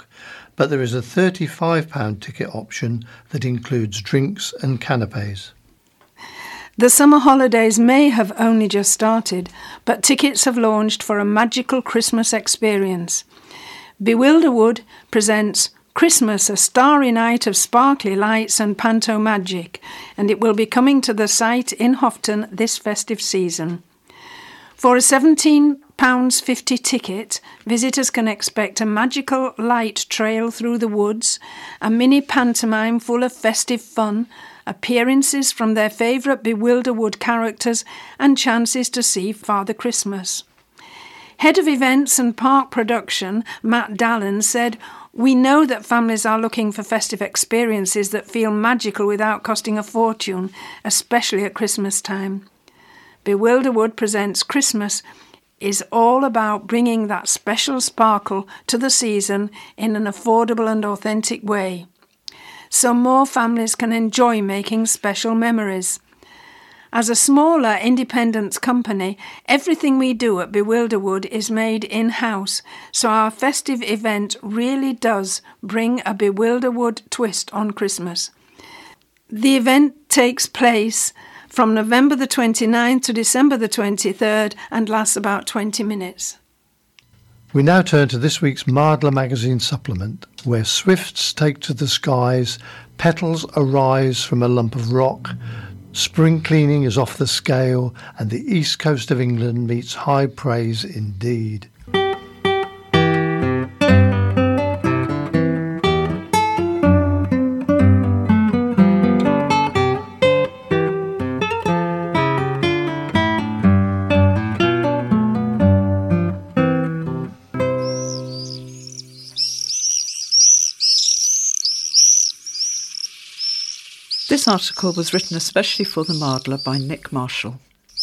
but there is a £35 ticket option that includes drinks and canapes. The summer holidays may have only just started, but tickets have launched for a magical Christmas experience. Bewilderwood presents Christmas, a starry night of sparkly lights and panto magic, and it will be coming to the site in Houghton this festive season. For a £17.50 ticket, visitors can expect a magical light trail through the woods, a mini pantomime full of festive fun, appearances from their favourite Bewilderwood characters, and chances to see Father Christmas. Head of Events and Park Production, Matt Dallen, said, "We know that families are looking for festive experiences that feel magical without costing a fortune, especially at Christmas time. Bewilderwood Presents Christmas is all about bringing that special sparkle to the season in an affordable and authentic way, so more families can enjoy making special memories. As a smaller independent company, everything we do at Bewilderwood is made in-house, so our festive event really does bring a Bewilderwood twist on Christmas. The event takes place from November the 29th to December the 23rd and lasts about 20 minutes. We now turn to this week's Mardler magazine supplement, where swifts take to the skies, petals arise from a lump of rock, spring cleaning is off the scale, and the east coast of England meets high praise indeed. This article was written especially for the Mardler by Nick Marshall.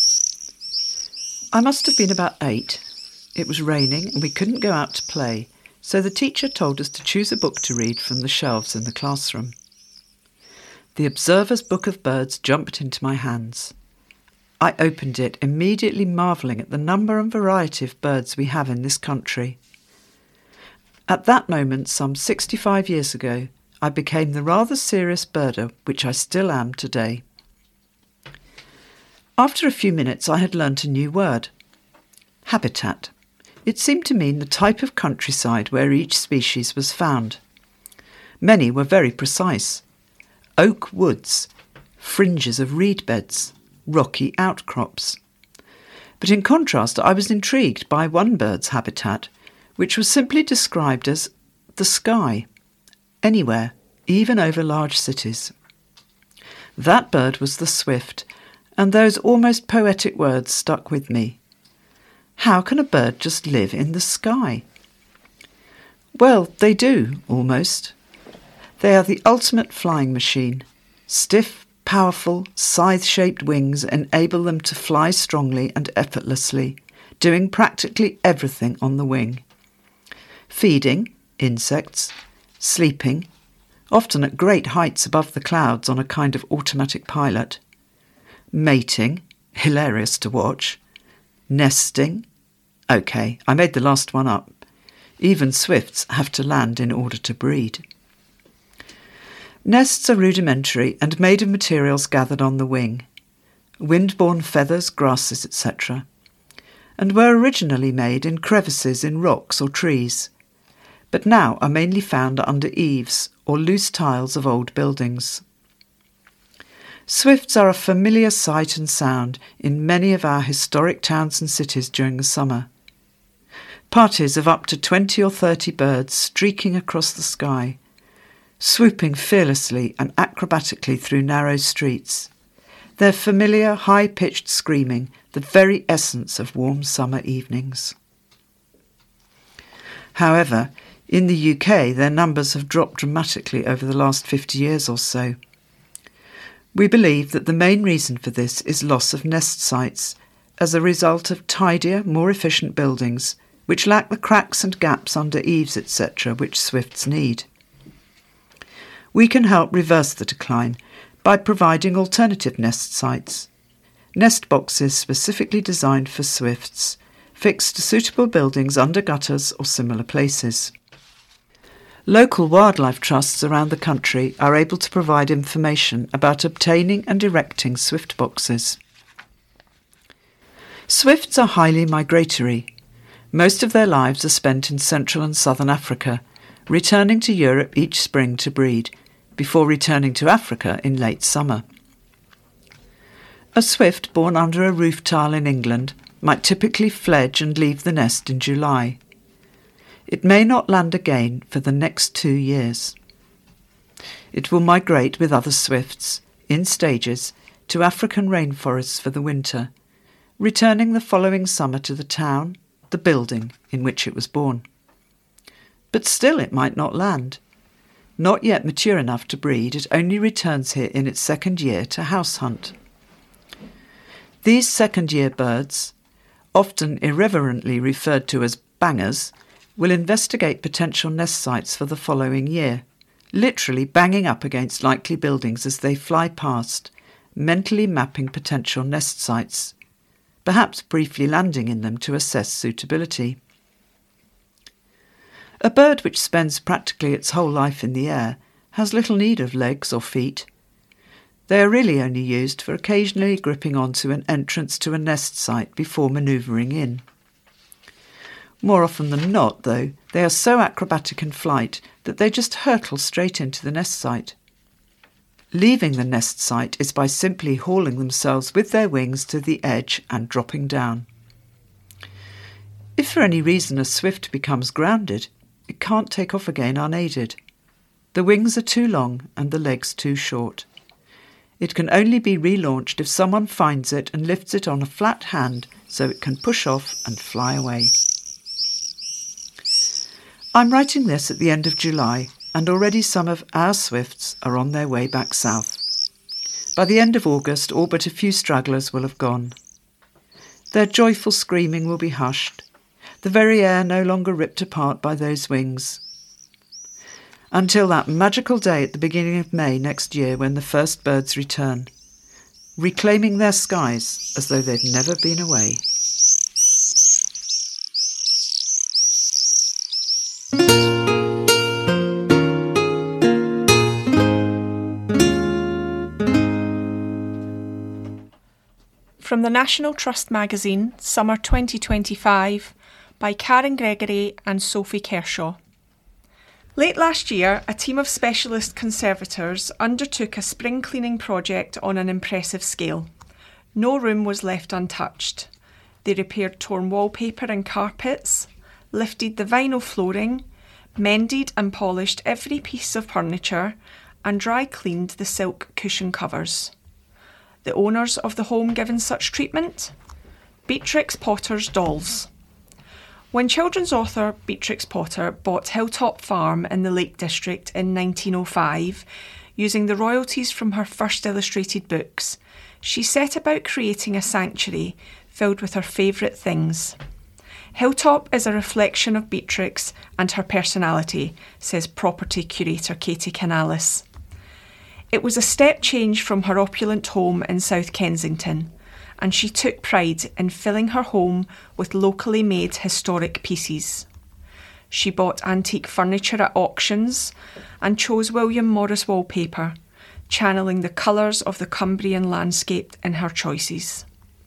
I must have been about 8. It was raining and we couldn't go out to play, so the teacher told us to choose a book to read from the shelves in the classroom. The Observer's Book of Birds jumped into my hands. I opened it, immediately marvelling at the number and variety of birds we have in this country. At that moment, some 65 years ago, I became the rather serious birder which I still am today. After a few minutes I had learnt a new word. Habitat. It seemed to mean the type of countryside where each species was found. Many were very precise. Oak woods, fringes of reed beds, rocky outcrops. But in contrast I was intrigued by one bird's habitat, which was simply described as the sky. Anywhere, even over large cities. That bird was the swift, and those almost poetic words stuck with me. How can a bird just live in the sky? Well, they do, almost. They are the ultimate flying machine. Stiff, powerful, scythe-shaped wings enable them to fly strongly and effortlessly, doing practically everything on the wing. Feeding, insects, sleeping, often at great heights above the clouds on a kind of automatic pilot, mating, hilarious to watch, nesting, OK, I made the last one up. Even swifts have to land in order to breed. Nests are rudimentary and made of materials gathered on the wing, wind-borne feathers, grasses, etc., and were originally made in crevices in rocks or trees, but now are mainly found under eaves or loose tiles of old buildings. Swifts are a familiar sight and sound in many of our historic towns and cities during the summer. Parties of up to 20 or 30 birds streaking across the sky, swooping fearlessly and acrobatically through narrow streets, their familiar high-pitched screaming the very essence of warm summer evenings. However, in the UK, their numbers have dropped dramatically over the last 50 years or so. We believe that the main reason for this is loss of nest sites as a result of tidier, more efficient buildings which lack the cracks and gaps under eaves, etc., which swifts need. We can help reverse the decline by providing alternative nest sites, nest boxes specifically designed for swifts, fixed to suitable buildings under gutters or similar places. Local wildlife trusts around the country are able to provide information about obtaining and erecting swift boxes. Swifts are highly migratory. Most of their lives are spent in Central and Southern Africa, returning to Europe each spring to breed, before returning to Africa in late summer. A swift born under a roof tile in England might typically fledge and leave the nest in July. It may not land again for the next 2 years. It will migrate with other swifts, in stages, to African rainforests for the winter, returning the following summer to the town, the building in which it was born. But still it might not land. Not yet mature enough to breed, it only returns here in its second year to house hunt. These second-year birds, often irreverently referred to as bangers, will investigate potential nest sites for the following year, literally banging up against likely buildings as they fly past, mentally mapping potential nest sites, perhaps briefly landing in them to assess suitability. A bird which spends practically its whole life in the air has little need of legs or feet. They are really only used for occasionally gripping onto an entrance to a nest site before manoeuvring in. More often than not, though, they are so acrobatic in flight that they just hurtle straight into the nest site. Leaving the nest site is by simply hauling themselves with their wings to the edge and dropping down. If for any reason a swift becomes grounded, it can't take off again unaided. The wings are too long and the legs too short. It can only be relaunched if someone finds it and lifts it on a flat hand so it can push off and fly away. I'm writing this at the end of July, and already some of our swifts are on their way back south. By the end of August, all but a few stragglers will have gone. Their joyful screaming will be hushed, the very air no longer ripped apart by those wings. Until that magical day at the beginning of May next year when the first birds return, reclaiming their skies as though they'd never been away. From the National Trust magazine, Summer 2025, by Karen Gregory and Sophie Kershaw. Late last year, a team of specialist conservators undertook a spring cleaning project on an impressive scale. No room was left untouched. They repaired torn wallpaper and carpets, lifted the vinyl flooring, mended and polished every piece of furniture, and dry cleaned the silk cushion covers. The owners of the home given such treatment? Beatrix Potter's Dolls. When children's author Beatrix Potter bought Hilltop Farm in the Lake District in 1905, using the royalties from her first illustrated books, she set about creating a sanctuary filled with her favourite things. Hilltop is a reflection of Beatrix and her personality, says property curator Katie Canalis. It was a step change from her opulent home in South Kensington, and she took pride in filling her home with locally made historic pieces. She bought antique furniture at auctions and chose William Morris wallpaper, channeling the colours of the Cumbrian landscape in her choices.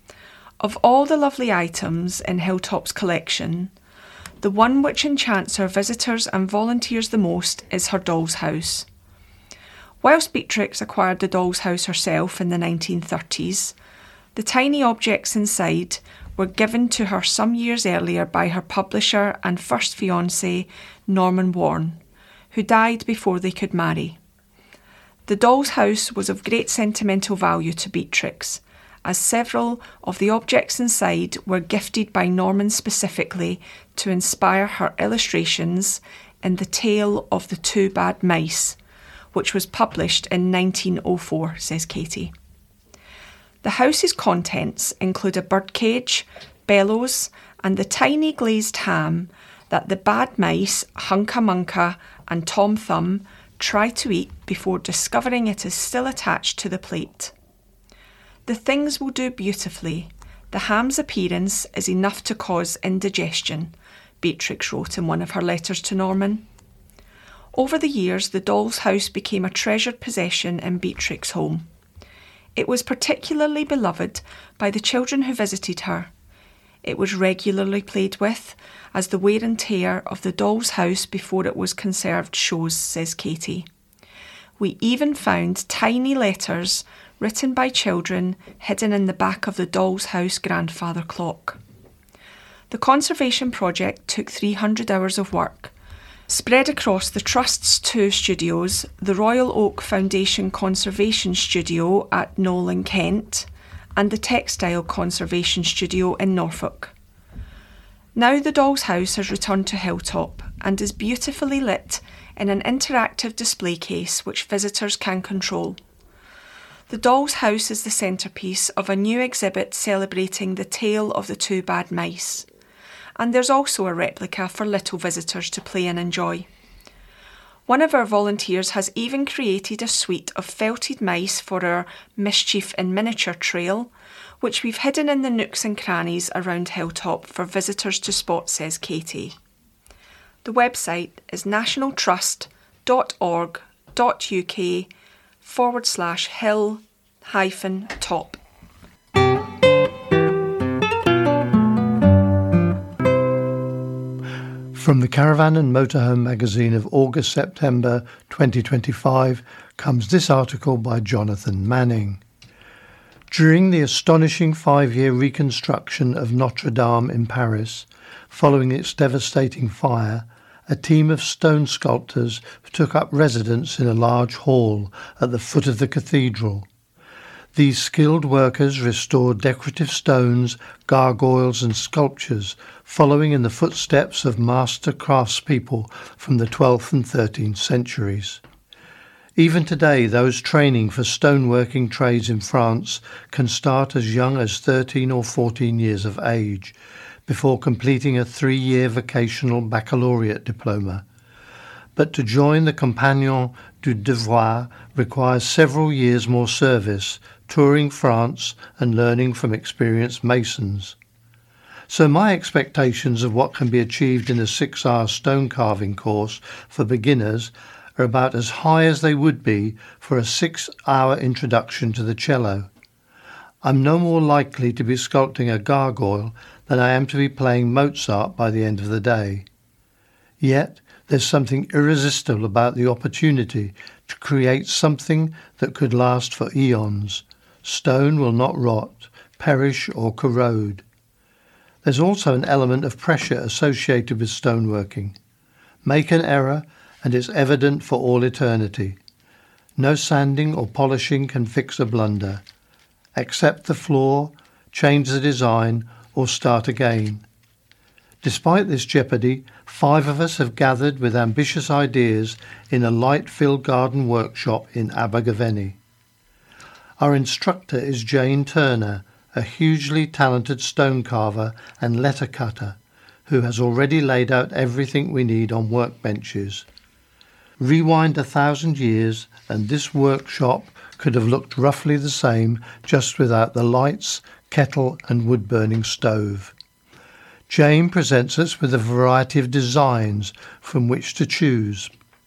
Of all the lovely items in Hilltop's collection, the one which enchants her visitors and volunteers the most is her doll's house. Whilst Beatrix acquired the doll's house herself in the 1930s, the tiny objects inside were given to her some years earlier by her publisher and first fiancé, Norman Warren, who died before they could marry. The doll's house was of great sentimental value to Beatrix, as several of the objects inside were gifted by Norman specifically to inspire her illustrations in The Tale of the Two Bad Mice, which was published in 1904, says Katie. The house's contents include a birdcage, bellows, and the tiny glazed ham that the bad mice, Hunca Munca and Tom Thumb, try to eat before discovering it is still attached to the plate. The things will do beautifully. The ham's appearance is enough to cause indigestion, Beatrix wrote in one of her letters to Norman. Over the years, the doll's house became a treasured possession in Beatrix's home. It was particularly beloved by the children who visited her. It was regularly played with, as the wear and tear of the doll's house before it was conserved shows, says Katie. We even found tiny letters written by children hidden in the back of the doll's house grandfather clock. The conservation project took 300 hours of work, spread across the Trust's 2 studios, the Royal Oak Foundation Conservation Studio at Knowle in Kent, and the Textile Conservation Studio in Norfolk. Now the doll's house has returned to Hilltop and is beautifully lit in an interactive display case which visitors can control. The doll's house is the centrepiece of a new exhibit celebrating the tale of the 2 bad mice, and there's also a replica for little visitors to play and enjoy. One of our volunteers has even created a suite of felted mice for our Mischief in Miniature trail, which we've hidden in the nooks and crannies around Hilltop for visitors to spot, says Katie. The website is nationaltrust.org.uk/hill-top. From the Caravan and Motorhome magazine of August-September 2025 comes this article by Jonathan Manning. During the astonishing 5-year reconstruction of Notre Dame in Paris, following its devastating fire, a team of stone sculptors took up residence in a large hall at the foot of the cathedral. These skilled workers restored decorative stones, gargoyles and sculptures, following in the footsteps of master craftspeople from the 12th and 13th centuries. Even today, those training for stoneworking trades in France can start as young as 13 or 14 years of age, before completing a 3-year vocational baccalaureate diploma. But to join the Compagnons du Devoir requires several years more service, touring France and learning from experienced masons. So my expectations of what can be achieved in a 6-hour stone carving course for beginners are about as high as they would be for a 6-hour introduction to the cello. I'm no more likely to be sculpting a gargoyle than I am to be playing Mozart by the end of the day. Yet there's something irresistible about the opportunity to create something that could last for eons. Stone will not rot, perish or corrode. There's also an element of pressure associated with stoneworking. Make an error and it's evident for all eternity. No sanding or polishing can fix a blunder. Accept the flaw, change the design or start again. Despite this jeopardy, 5 of us have gathered with ambitious ideas in a light-filled garden workshop in Abergavenny. Our instructor is Jane Turner, a hugely talented stone carver and letter cutter, who has already laid out everything we need on workbenches. Rewind 1,000 years and this workshop could have looked roughly the same, just without the lights, kettle and wood-burning stove. Jane presents us with a variety of designs from which to choose.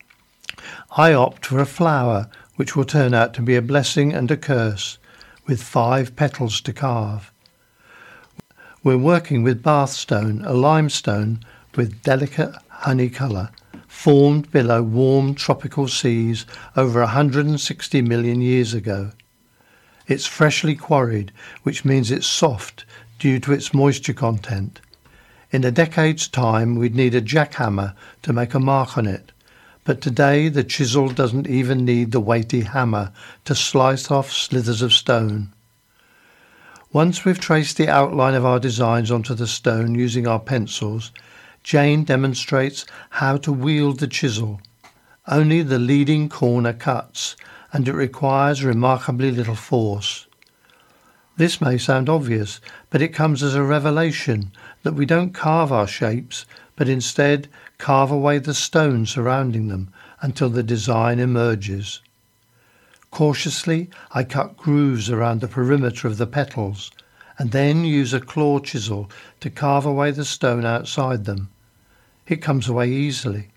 I opt for a flower, which will turn out to be a blessing and a curse, with 5 petals to carve. We're working with bathstone, a limestone with delicate honey colour, formed below warm tropical seas over 160 million years ago. It's freshly quarried, which means it's soft due to its moisture content. In a decade's time, we'd need a jackhammer to make a mark on it, but today the chisel doesn't even need the weighty hammer to slice off slithers of stone. Once we've traced the outline of our designs onto the stone using our pencils, Jane demonstrates how to wield the chisel. Only the leading corner cuts, and it requires remarkably little force. This may sound obvious, but it comes as a revelation that we don't carve our shapes, but instead carve away the stone surrounding them until the design emerges. Cautiously, I cut grooves around the perimeter of the petals, and then use a claw chisel to carve away the stone outside them. It comes away easily,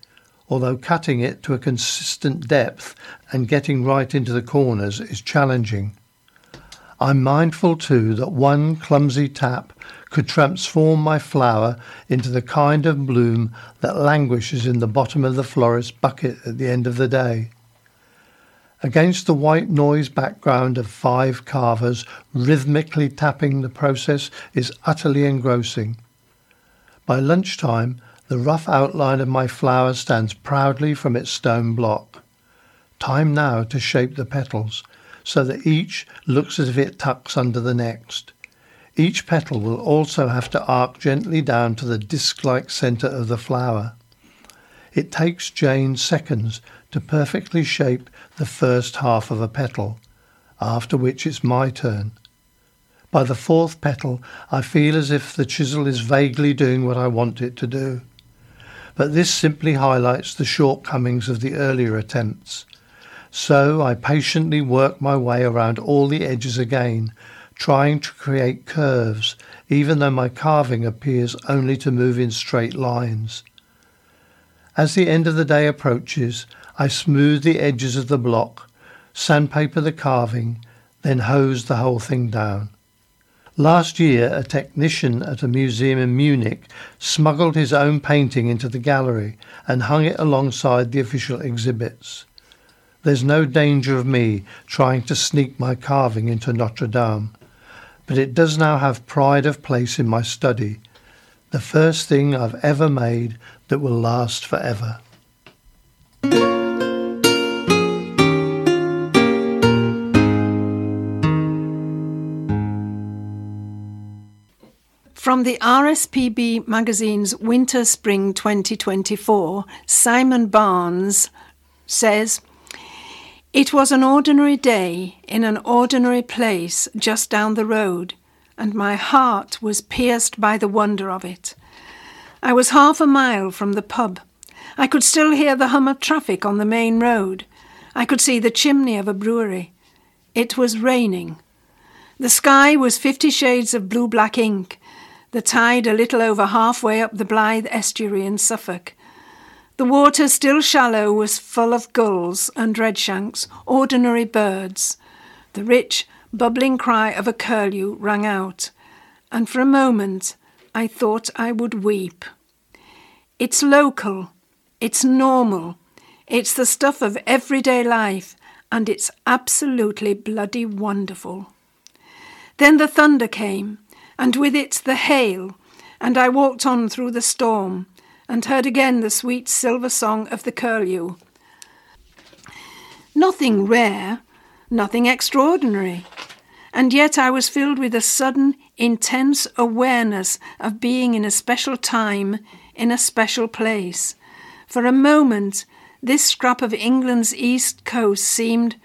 although cutting it to a consistent depth and getting right into the corners is challenging. I'm mindful too that one clumsy tap could transform my flower into the kind of bloom that languishes in the bottom of the florist's bucket at the end of the day. Against the white noise background of 5 carvers rhythmically tapping, the process is utterly engrossing. By lunchtime, the rough outline of my flower stands proudly from its stone block. Time now to shape the petals, so that each looks as if it tucks under the next. Each petal will also have to arc gently down to the disc-like centre of the flower. It takes Jane seconds to perfectly shape the first half of a petal, after which it's my turn. By the 4th petal, I feel as if the chisel is vaguely doing what I want it to do. But this simply highlights the shortcomings of the earlier attempts. So I patiently work my way around all the edges again, trying to create curves, even though my carving appears only to move in straight lines. As the end of the day approaches, I smooth the edges of the block, sandpaper the carving, then hose the whole thing down. Last year, a technician at a museum in Munich smuggled his own painting into the gallery and hung it alongside the official exhibits. There's no danger of me trying to sneak my carving into Notre Dame, but it does now have pride of place in my study, the first thing I've ever made that will last forever. From the RSPB magazine's Winter-Spring 2024, Simon Barnes says, "It was an ordinary day in an ordinary place just down the road, and my heart was pierced by the wonder of it. I was half a mile from the pub. I could still hear the hum of traffic on the main road. I could see the chimney of a brewery. It was raining. The sky was 50 shades of blue-black ink, the tide a little over halfway up the Blythe estuary in Suffolk. The water, still shallow, was full of gulls and redshanks, ordinary birds. The rich, bubbling cry of a curlew rang out, and for a moment I thought I would weep. It's local, it's normal, it's the stuff of everyday life, and it's absolutely bloody wonderful. Then the thunder came, and with it the hail, and I walked on through the storm, and heard again the sweet silver song of the curlew. Nothing rare, nothing extraordinary, and yet I was filled with a sudden, intense awareness of being in a special time, in a special place. For a moment, this scrap of England's east coast seemed,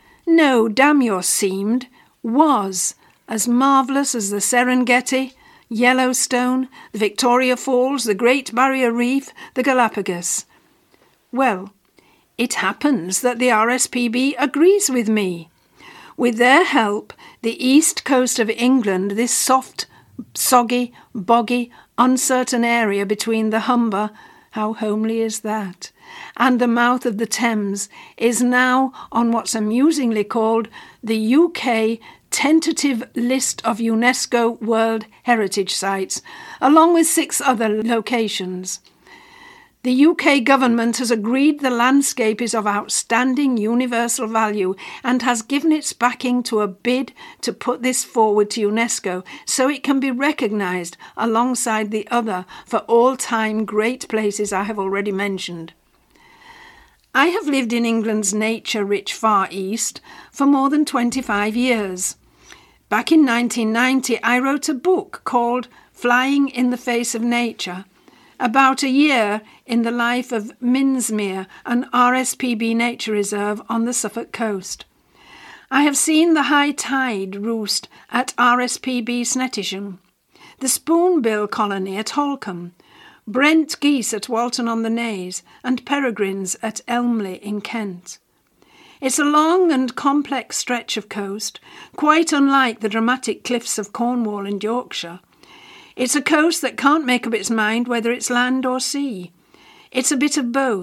was, as marvellous as the Serengeti, Yellowstone, the Victoria Falls, the Great Barrier Reef, the Galapagos. Well, it happens that the RSPB agrees with me. With their help, the east coast of England, this soft, soggy, boggy, uncertain area between the Humber, how homely is that, and the mouth of the Thames, is now on what's amusingly called the UK tentative list of UNESCO World Heritage Sites, along with 6 other locations. The UK government has agreed the landscape is of outstanding universal value and has given its backing to a bid to put this forward to UNESCO so it can be recognised alongside the other for all-time great places I have already mentioned. I have lived in England's nature-rich Far East for more than 25 years. Back in 1990, I wrote a book called Flying in the Face of Nature, about a year in the life of Minsmere, an RSPB nature reserve on the Suffolk coast. I have seen the high tide roost at RSPB Snettisham, the spoonbill colony at Holcombe, Brent geese at Walton-on-the-Naze, and peregrines at Elmley in Kent. It's a long and complex stretch of coast, quite unlike the dramatic cliffs of Cornwall and Yorkshire. It's a coast that can't make up its mind whether it's land or sea. It's a bit of both,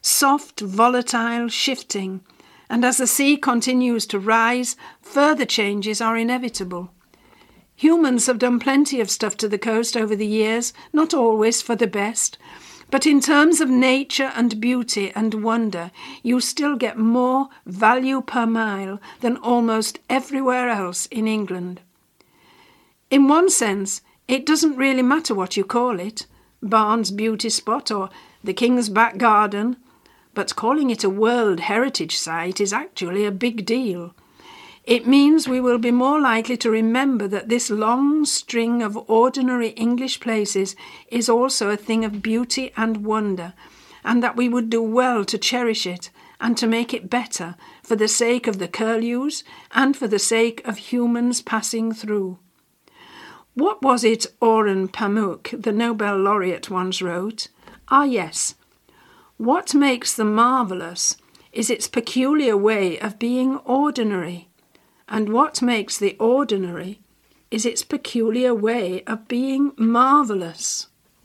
soft, volatile, shifting, and as the sea continues to rise, further changes are inevitable. Humans have done plenty of stuff to the coast over the years, not always for the best, but in terms of nature and beauty and wonder, you still get more value per mile than almost everywhere else in England. In one sense, it doesn't really matter what you call it, Barnes Beauty Spot or the King's Back Garden, but calling it a World Heritage Site is actually a big deal. It means we will be more likely to remember that this long string of ordinary English places is also a thing of beauty and wonder, and that we would do well to cherish it and to make it better for the sake of the curlews and for the sake of humans passing through. What was it Orhan Pamuk, the Nobel laureate, once wrote? Ah, yes. What makes the marvellous is its peculiar way of being ordinary. And what makes the ordinary is its peculiar way of being marvellous.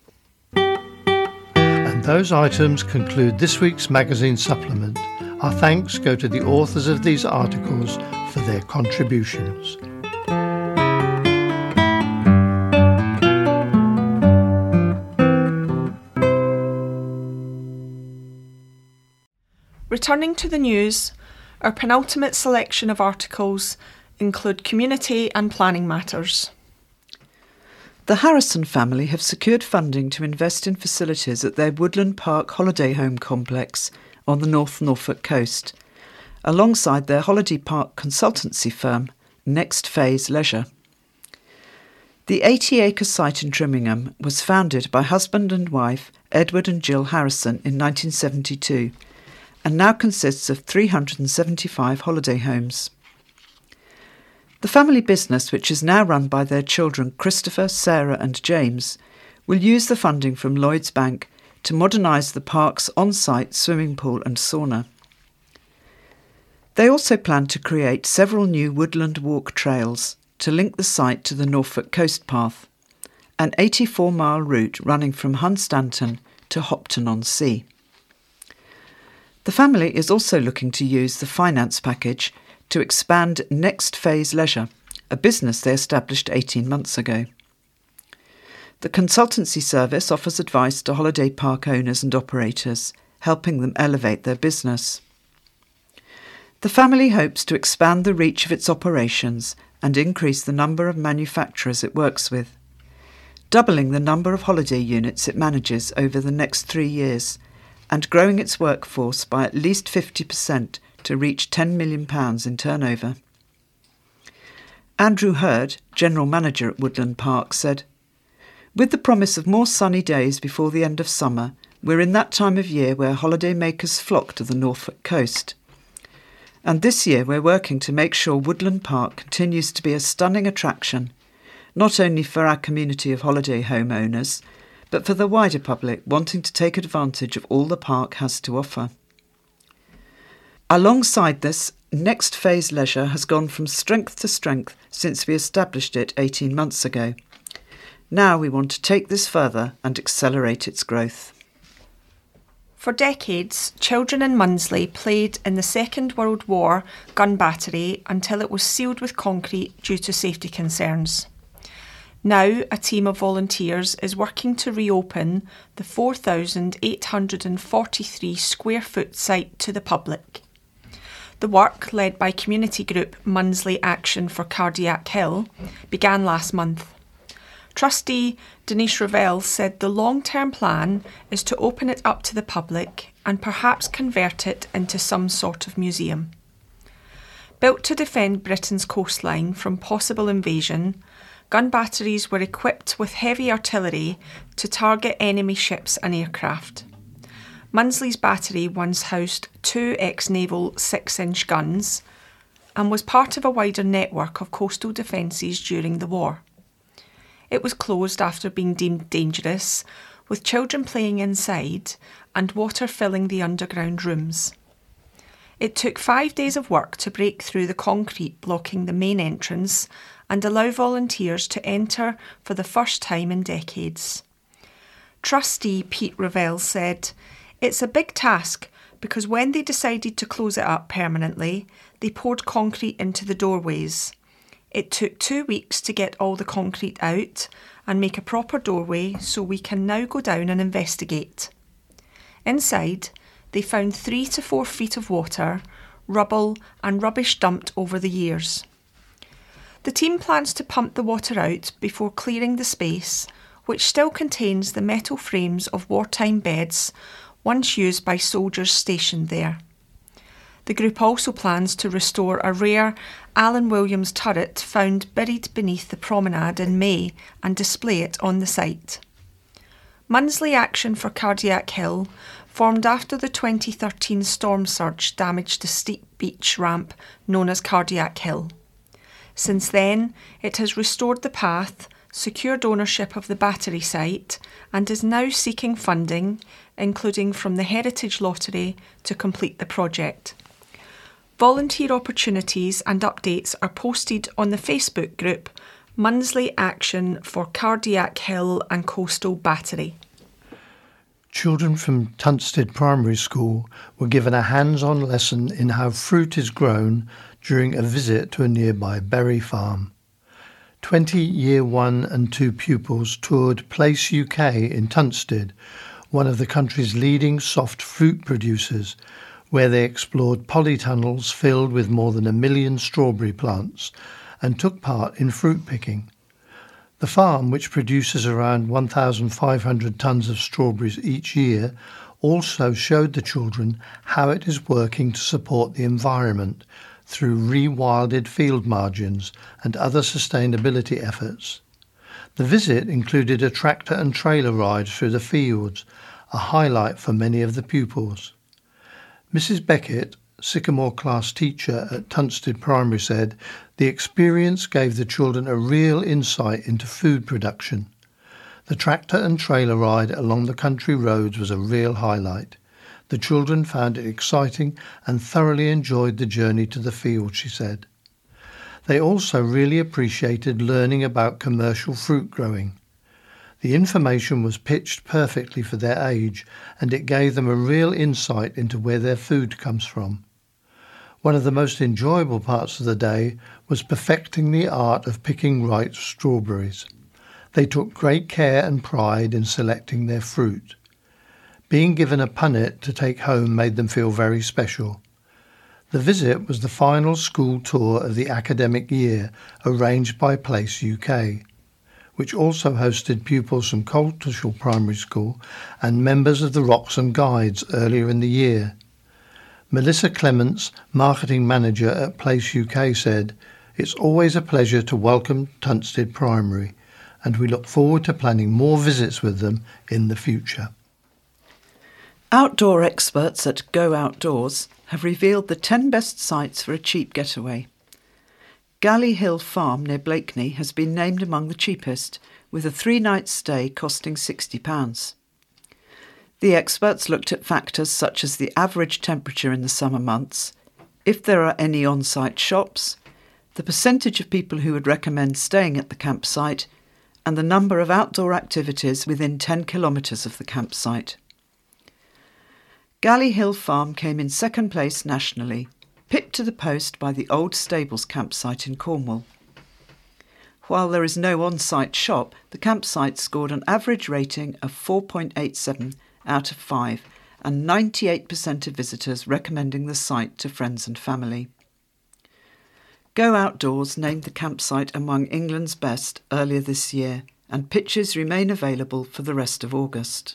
And those items conclude this week's magazine supplement. Our thanks go to the authors of these articles for their contributions. Returning to the news, our penultimate selection of articles include community and planning matters. The Harrison family have secured funding to invest in facilities at their Woodland Park holiday home complex on the North Norfolk coast, alongside their holiday park consultancy firm, Next Phase Leisure. The 80-acre site in Trimingham was founded by husband and wife Edward and Jill Harrison in 1972, and now consists of 375 holiday homes. The family business, which is now run by their children Christopher, Sarah and James, will use the funding from Lloyds Bank to modernise the park's on-site swimming pool and sauna. They also plan to create several new woodland walk trails to link the site to the Norfolk Coast Path, an 84-mile route running from Hunstanton to Hopton-on-Sea. The family is also looking to use the finance package to expand Next Phase Leisure, a business they established 18 months ago. The consultancy service offers advice to holiday park owners and operators, helping them elevate their business. The family hopes to expand the reach of its operations and increase the number of manufacturers it works with, doubling the number of holiday units it manages over the next 3 years, and growing its workforce by at least 50% to reach £10 million in turnover. Andrew Hurd, General Manager at Woodland Park, said, "With the promise of more sunny days before the end of summer, we're in that time of year where holiday makers flock to the Norfolk coast. And this year we're working to make sure Woodland Park continues to be a stunning attraction, not only for our community of holiday home owners, but for the wider public wanting to take advantage of all the park has to offer." Alongside this, Next Phase Leisure has gone from strength to strength since we established it 18 months ago. Now we want to take this further and accelerate its growth. For decades, children in Munsley played in the Second World War gun battery until it was sealed with concrete due to safety concerns. Now, a team of volunteers is working to reopen the 4,843 square foot site to the public. The work, led by community group Munsley Action for Cardiac Hill, began last month. Trustee Denise Ravel said the long-term plan is to open it up to the public and perhaps convert it into some sort of museum. Built to defend Britain's coastline from possible invasion, gun batteries were equipped with heavy artillery to target enemy ships and aircraft. Munsley's battery once housed 2 ex-naval 6-inch guns and was part of a wider network of coastal defences during the war. It was closed after being deemed dangerous, with children playing inside and water filling the underground rooms. It took 5 days of work to break through the concrete blocking the main entrance and allow volunteers to enter for the first time in decades. Trustee Pete Ravel said, It's a big task because when they decided to close it up permanently, they poured concrete into the doorways. It took 2 weeks to get all the concrete out and make a proper doorway, so we can now go down and investigate. Inside, they found 3 to 4 feet of water, rubble and rubbish dumped over the years. The team plans to pump the water out before clearing the space, which still contains the metal frames of wartime beds once used by soldiers stationed there. The group also plans to restore a rare Alan Williams turret found buried beneath the promenade in May and display it on the site. Munsley Action for Cardiac Hill formed after the 2013 storm surge damaged the steep beach ramp known as Cardiac Hill. Since then, it has restored the path, secured ownership of the battery site, and is now seeking funding, including from the Heritage Lottery, to complete the project. Volunteer opportunities and updates are posted on the Facebook group Munsley Action for Cardiac Hill and Coastal Battery. Children from Tunstead Primary School were given a hands-on lesson in how fruit is grown during a visit to a nearby berry farm. 20 Year 1 and 2 pupils toured Place UK in Tunstead, one of the country's leading soft fruit producers, where they explored polytunnels filled with more than 1 million strawberry plants and took part in fruit picking. The farm, which produces around 1,500 tonnes of strawberries each year, also showed the children how it is working to support the environment through rewilded field margins and other sustainability efforts. The visit included a tractor and trailer ride through the fields, a highlight for many of the pupils. Mrs. Beckett, Sycamore class teacher at Tunstead Primary, said the experience gave the children a real insight into food production. The tractor and trailer ride along the country roads was a real highlight. The children found it exciting and thoroughly enjoyed the journey to the field, she said. They also really appreciated learning about commercial fruit growing. The information was pitched perfectly for their age, and it gave them a real insight into where their food comes from. One of the most enjoyable parts of the day was perfecting the art of picking ripe strawberries. They took great care and pride in selecting their fruit. Being given a punnet to take home made them feel very special. The visit was the final school tour of the academic year arranged by Place UK, which also hosted pupils from Coltishall Primary School and members of the Wroxham Guides earlier in the year. Melissa Clements, marketing manager at Place UK, said, "It's always a pleasure to welcome Tunstead Primary, and we look forward to planning more visits with them in the future." Outdoor experts at Go Outdoors have revealed the 10 best sites for a cheap getaway. Galley Hill Farm near Blakeney has been named among the cheapest, with a 3-night stay costing £60. The experts looked at factors such as the average temperature in the summer months, if there are any on-site shops, the percentage of people who would recommend staying at the campsite, and the number of outdoor activities within 10 kilometres of the campsite. Galley Hill Farm came in second place nationally, pipped to the post by the Old Stables campsite in Cornwall. While there is no on-site shop, the campsite scored an average rating of 4.87 out of 5, and 98% of visitors recommending the site to friends and family. Go Outdoors named the campsite among England's best earlier this year, and pictures remain available for the rest of August.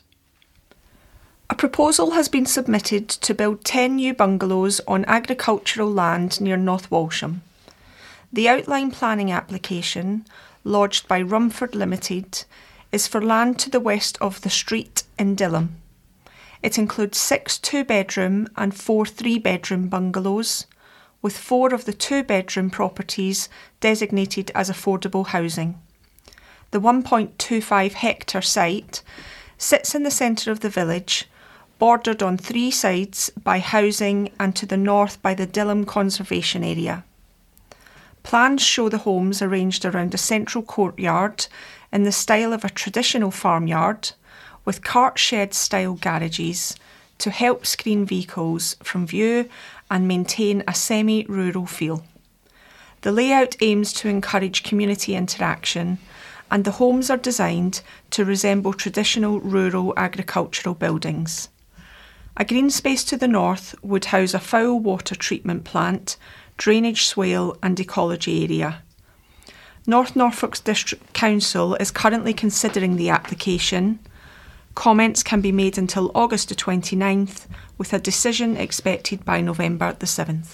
A proposal has been submitted to build 10 new bungalows on agricultural land near North Walsham. The outline planning application, lodged by Rumford Limited, is for land to the west of the street in Dillham. It includes 6 2-bedroom and 4 3-bedroom bungalows, with 4 of the 2-bedroom properties designated as affordable housing. The 1.25 hectare site sits in the centre of the village, bordered on 3 sides by housing and to the north by the Dillham Conservation Area. Plans show the homes arranged around a central courtyard in the style of a traditional farmyard, with cart shed style garages, to help screen vehicles from view and maintain a semi-rural feel. The layout aims to encourage community interaction, and the homes are designed to resemble traditional rural agricultural buildings. A green space to the north would house a foul water treatment plant, drainage swale and ecology area. North Norfolk's District Council is currently considering the application. Comments can be made until August the 29th, with a decision expected by November the 7th.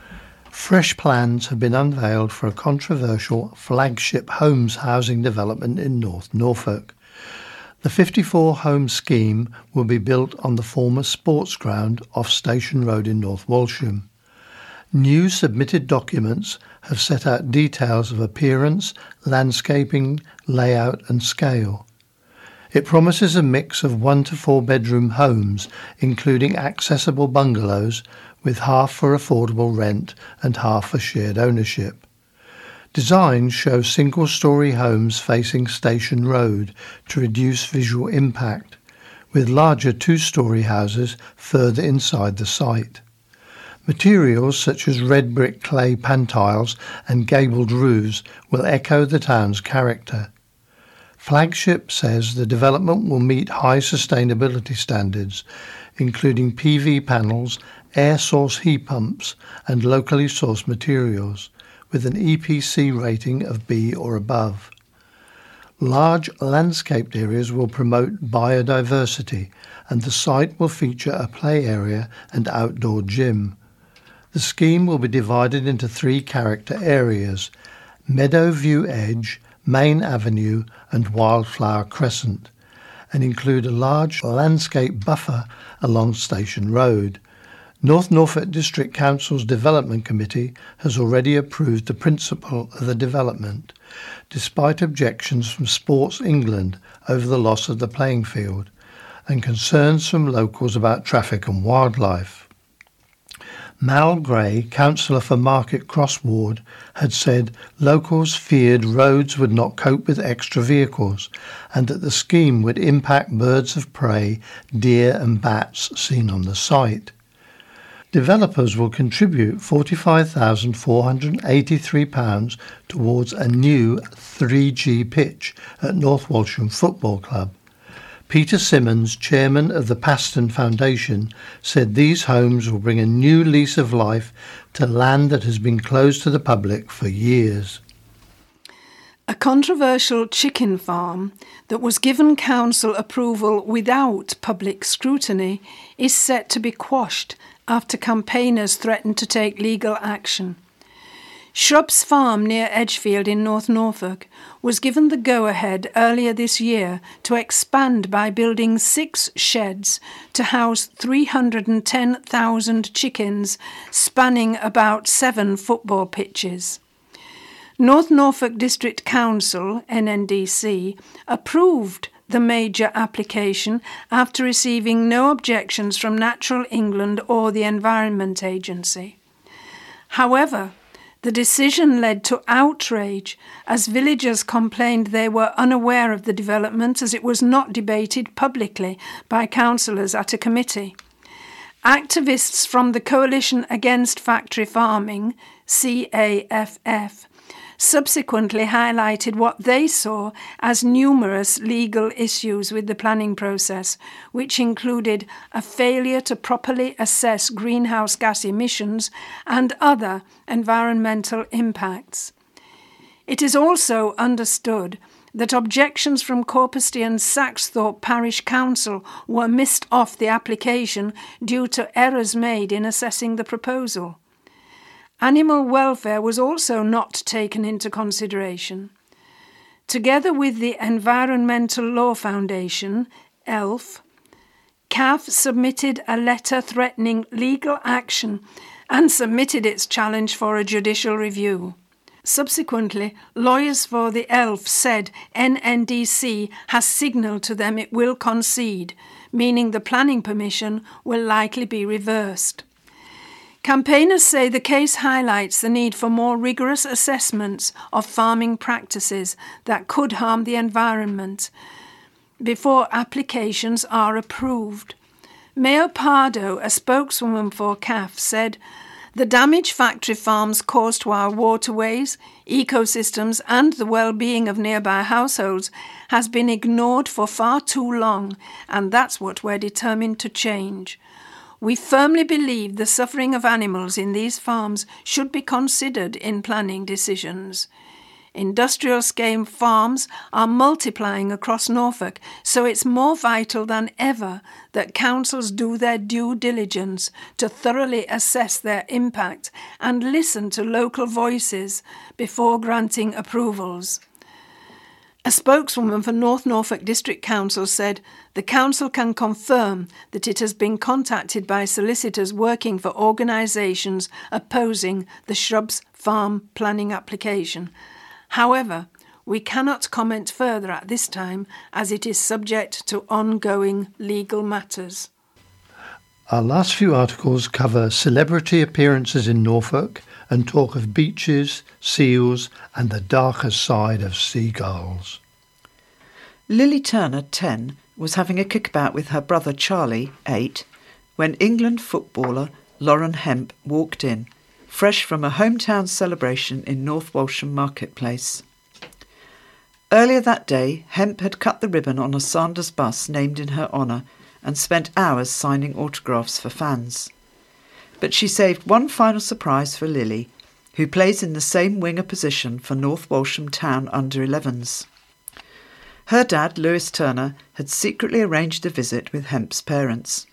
Fresh plans have been unveiled for a controversial flagship homes housing development in North Norfolk. The 54-home scheme will be built on the former sports ground off Station Road in North Walsham. New submitted documents have set out details of appearance, landscaping, layout and scale. It promises a mix of 1 to 4 bedroom homes, including accessible bungalows, with half for affordable rent and half for shared ownership. Designs show single-storey homes facing Station Road to reduce visual impact, with larger 2-storey houses further inside the site. Materials such as red brick clay pantiles and gabled roofs will echo the town's character. Flagship says the development will meet high sustainability standards, including PV panels, air source heat pumps and locally sourced materials, with an EPC rating of B or above. Large landscaped areas will promote biodiversity, and the site will feature a play area and outdoor gym. The scheme will be divided into 3 character areas: Meadowview Edge, Main Avenue and Wildflower Crescent, and include a large landscape buffer along Station Road. North Norfolk District Council's Development Committee has already approved the principle of the development, despite objections from Sports England over the loss of the playing field and concerns from locals about traffic and wildlife. Mal Gray, councillor for Market Cross Ward, had said locals feared roads would not cope with extra vehicles and that the scheme would impact birds of prey, deer and bats seen on the site. Developers will contribute £45,483 towards a new 3G pitch at North Walsham Football Club. Peter Simmons, chairman of the Paston Foundation, said these homes will bring a new lease of life to land that has been closed to the public for years. A controversial chicken farm that was given council approval without public scrutiny is set to be quashed after campaigners threatened to take legal action. Shrubs Farm near Edgefield in North Norfolk was given the go-ahead earlier this year to expand by building 6 sheds to house 310,000 chickens spanning about 7 football pitches. North Norfolk District Council, NNDC, approved the major application after receiving no objections from Natural England or the Environment Agency. However, the decision led to outrage as villagers complained they were unaware of the development as it was not debated publicly by councillors at a committee. Activists from the Coalition Against Factory Farming, CAFF, subsequently highlighted what they saw as numerous legal issues with the planning process, which included a failure to properly assess greenhouse gas emissions and other environmental impacts. It is also understood that objections from Corpusty and Saxthorpe Parish Council were missed off the application due to errors made in assessing the proposal. Animal welfare was also not taken into consideration. Together with the Environmental Law Foundation, ELF, CAF submitted a letter threatening legal action and submitted its challenge for a judicial review. Subsequently, lawyers for the ELF said NNDC has signalled to them it will concede, meaning the planning permission will likely be reversed. Campaigners say the case highlights the need for more rigorous assessments of farming practices that could harm the environment before applications are approved. Mayo Pardo, a spokeswoman for CAF, said, "The damage factory farms cause to our waterways, ecosystems and the well-being of nearby households has been ignored for far too long, and that's what we're determined to change. We firmly believe the suffering of animals in these farms should be considered in planning decisions. Industrial-scale farms are multiplying across Norfolk, so it's more vital than ever that councils do their due diligence to thoroughly assess their impact and listen to local voices before granting approvals." A spokeswoman for North Norfolk District Council said the council can confirm that it has been contacted by solicitors working for organisations opposing the Shrubs Farm planning application. However, we cannot comment further at this time as it is subject to ongoing legal matters. Our last few articles cover celebrity appearances in Norfolk and talk of beaches, seals and the darker side of seagulls. Lily Turner, 10, was having a kickabout with her brother Charlie, 8, when England footballer Lauren Hemp walked in, fresh from a hometown celebration in North Walsham Marketplace. Earlier that day, Hemp had cut the ribbon on a Sanders bus named in her honour and spent hours signing autographs for fans. But she saved one final surprise for Lily, who plays in the same winger position for North Walsham Town under-11s. Her dad, Lewis Turner, had secretly arranged a visit with Hemp's parents.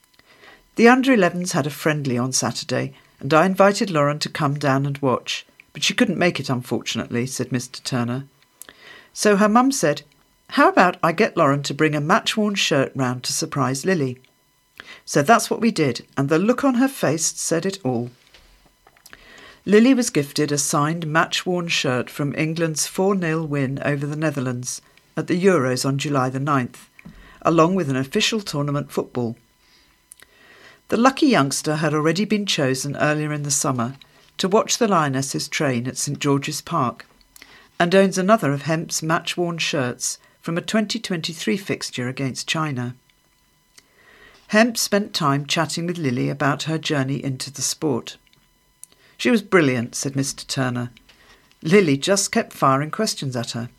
The under-11s had a friendly on Saturday, and I invited Lauren to come down and watch, but she couldn't make it, unfortunately, said Mr. Turner. So her mum said, "How about I get Lauren to bring a match-worn shirt round to surprise Lily?" So that's what we did, and the look on her face said it all. Lily was gifted a signed match-worn shirt from England's 4-0 win over the Netherlands at the Euros on July the 9th, along with an official tournament football. The lucky youngster had already been chosen earlier in the summer to watch the Lionesses train at St George's Park and owns another of Hemp's match-worn shirts from a 2023 fixture against China. Hemp spent time chatting with Lily about her journey into the sport. "She was brilliant," said Mr. Turner. Lily just kept firing questions at her.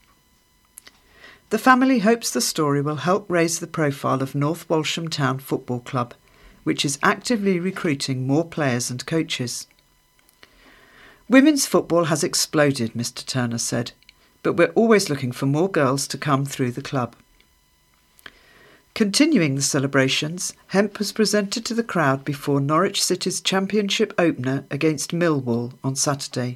The family hopes the story will help raise the profile of North Walsham Town Football Club, which is actively recruiting more players and coaches. "Women's football has exploded," Mr. Turner said, "but we're always looking for more girls to come through the club." Continuing the celebrations, Hemp was presented to the crowd before Norwich City's championship opener against Millwall on Saturday.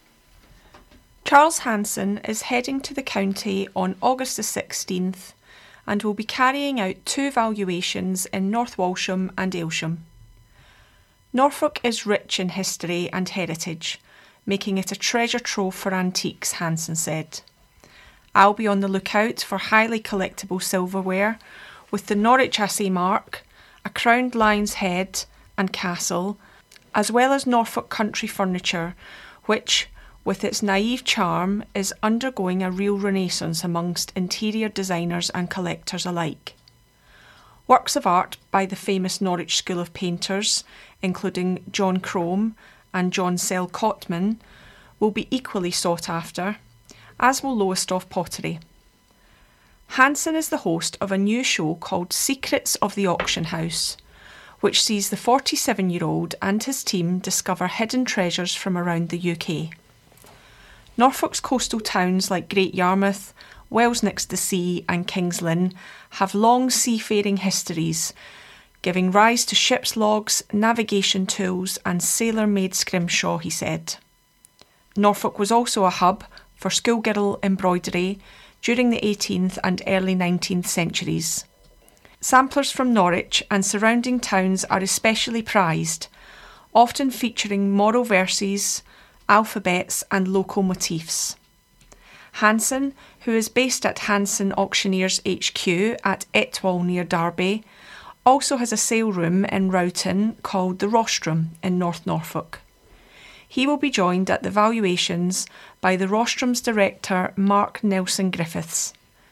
Charles Hanson is heading to the county on August the 16th and will be carrying out 2 valuations in North Walsham and Aylsham. Norfolk is rich in history and heritage, making it a treasure trove for antiques, Hanson said. "I'll be on the lookout for highly collectible silverware with the Norwich Assay mark, a crowned lion's head and castle, as well as Norfolk country furniture, which, with its naive charm, is undergoing a real renaissance amongst interior designers and collectors alike. Works of art by the famous Norwich School of Painters, including John Crome and John Sell Cotman, will be equally sought after, as will Lowestoft pottery. Hanson is the host of a new show called Secrets of the Auction House, which sees the 47-year-old and his team discover hidden treasures from around the UK. Norfolk's coastal towns like Great Yarmouth, Wells next the sea and King's Lynn have long seafaring histories, giving rise to ship's logs, navigation tools and sailor-made scrimshaw, he said. Norfolk was also a hub for schoolgirl embroidery during the 18th and early 19th centuries. Samplers from Norwich and surrounding towns are especially prized, often featuring moral verses, alphabets and local motifs. Hanson, who is based at Hanson Auctioneers HQ at Etwall near Derby, also has a sale room in Rowton called the Rostrum in North Norfolk. He will be joined at the valuations by the Rostrum's director Mark Nelson Griffiths.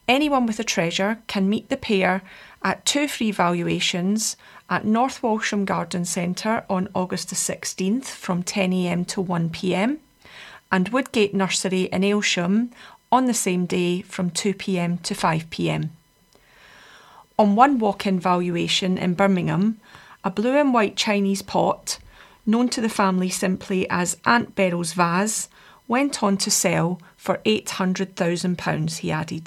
Anyone with a treasure can meet the pair at 2 free valuations at North Walsham Garden Centre on August the 16th from 10 a.m. to 1 p.m. and Woodgate Nursery in Aylsham on the same day from 2 p.m. to 5 p.m. On one walk-in valuation in Birmingham, a blue and white Chinese pot, known to the family simply as Aunt Beryl's vase, went on to sell for £800,000, he added.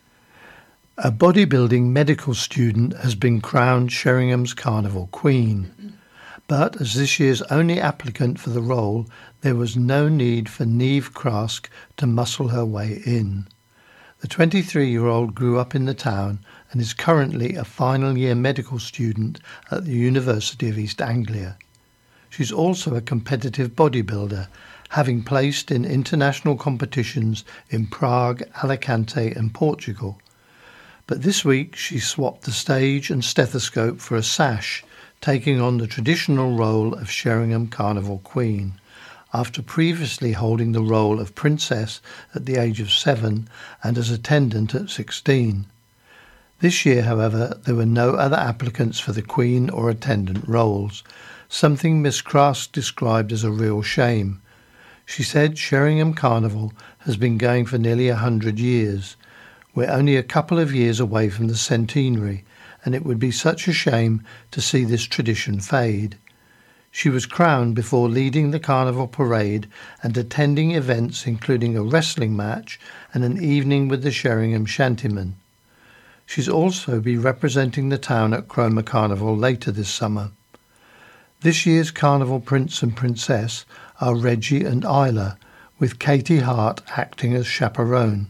A bodybuilding medical student has been crowned Sheringham's Carnival Queen. But as this year's only applicant for the role, there was no need for Niamh Crask to muscle her way in. The 23-year-old grew up in the town and is currently a final year medical student at the University of East Anglia. She's also a competitive bodybuilder, having placed in international competitions in Prague, Alicante and Portugal. But this week she swapped the stage and stethoscope for a sash, taking on the traditional role of Sheringham Carnival Queen, after previously holding the role of princess at the age of 7 and as attendant at 16. This year, however, there were no other applicants for the Queen or attendant roles, something Miss Crask described as a real shame. She said Sheringham Carnival has been going for nearly 100 years. We're only a couple of years away from the centenary, and it would be such a shame to see this tradition fade. She was crowned before leading the carnival parade and attending events including a wrestling match and an evening with the Sheringham Shantymen. She's also be representing the town at Cromer Carnival later this summer. This year's Carnival Prince and Princess are Reggie and Isla, with Katie Hart acting as chaperone.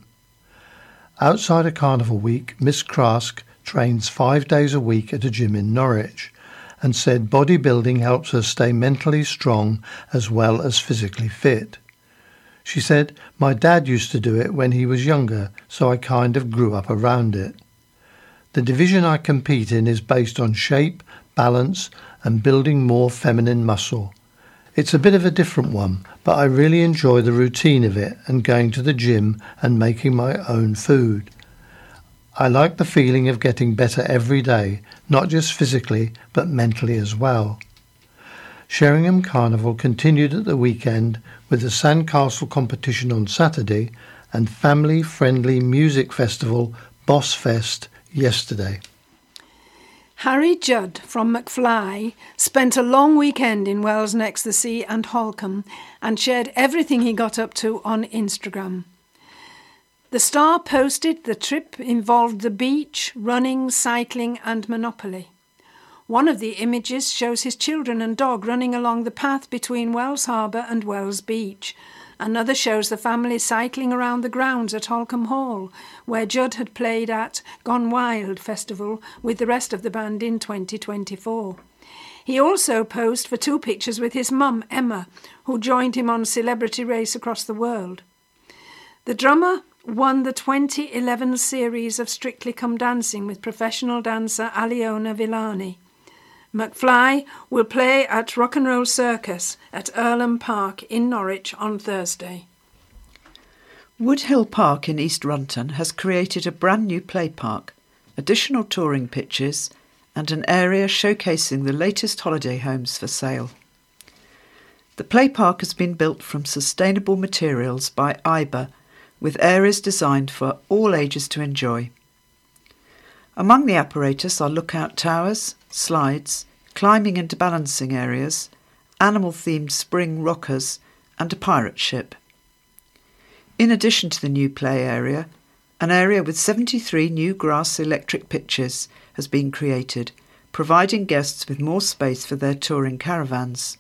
Outside of Carnival Week, Miss Crask trains 5 days a week at a gym in Norwich and said bodybuilding helps her stay mentally strong as well as physically fit. She said, "My dad used to do it when he was younger, so I kind of grew up around it. The division I compete in is based on shape, balance and building more feminine muscle. It's a bit of a different one, but I really enjoy the routine of it and going to the gym and making my own food. I like the feeling of getting better every day, not just physically, but mentally as well." Sheringham Carnival continued at the weekend with the Sandcastle competition on Saturday and family-friendly music festival Boss Fest yesterday. Harry Judd from McFly spent a long weekend in Wells Next the Sea and Holcombe and shared everything he got up to on Instagram. The star posted the trip involved the beach, running, cycling and Monopoly. One of the images shows his children and dog running along the path between Wells Harbour and Wells Beach. Another shows the family cycling around the grounds at Holcombe Hall, where Judd had played at Gone Wild Festival with the rest of the band in 2024. He also posed for 2 pictures with his mum, Emma, who joined him on Celebrity Race Across the World. The drummer won the 2011 series of Strictly Come Dancing with professional dancer Aliona Villani. McFly will play at Rock and Roll Circus at Earlham Park in Norwich on Thursday. Woodhill Park in East Runton has created a brand new play park, additional touring pitches and an area showcasing the latest holiday homes for sale. The play park has been built from sustainable materials by IBA, with areas designed for all ages to enjoy. Among the apparatus are lookout towers, slides, climbing and balancing areas, animal-themed spring rockers and a pirate ship. In addition to the new play area, an area with 73 new grass electric pitches has been created, providing guests with more space for their touring caravans.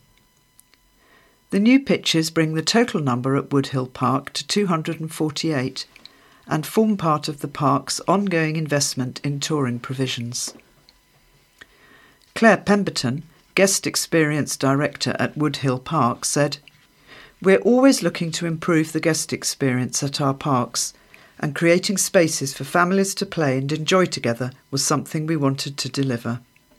The new pitches bring the total number at Woodhill Park to 248 and form part of the park's ongoing investment in touring provisions. Claire Pemberton, Guest Experience Director at Woodhill Park, said, "We're always looking to improve the guest experience at our parks, and creating spaces for families to play and enjoy together was something we wanted to deliver."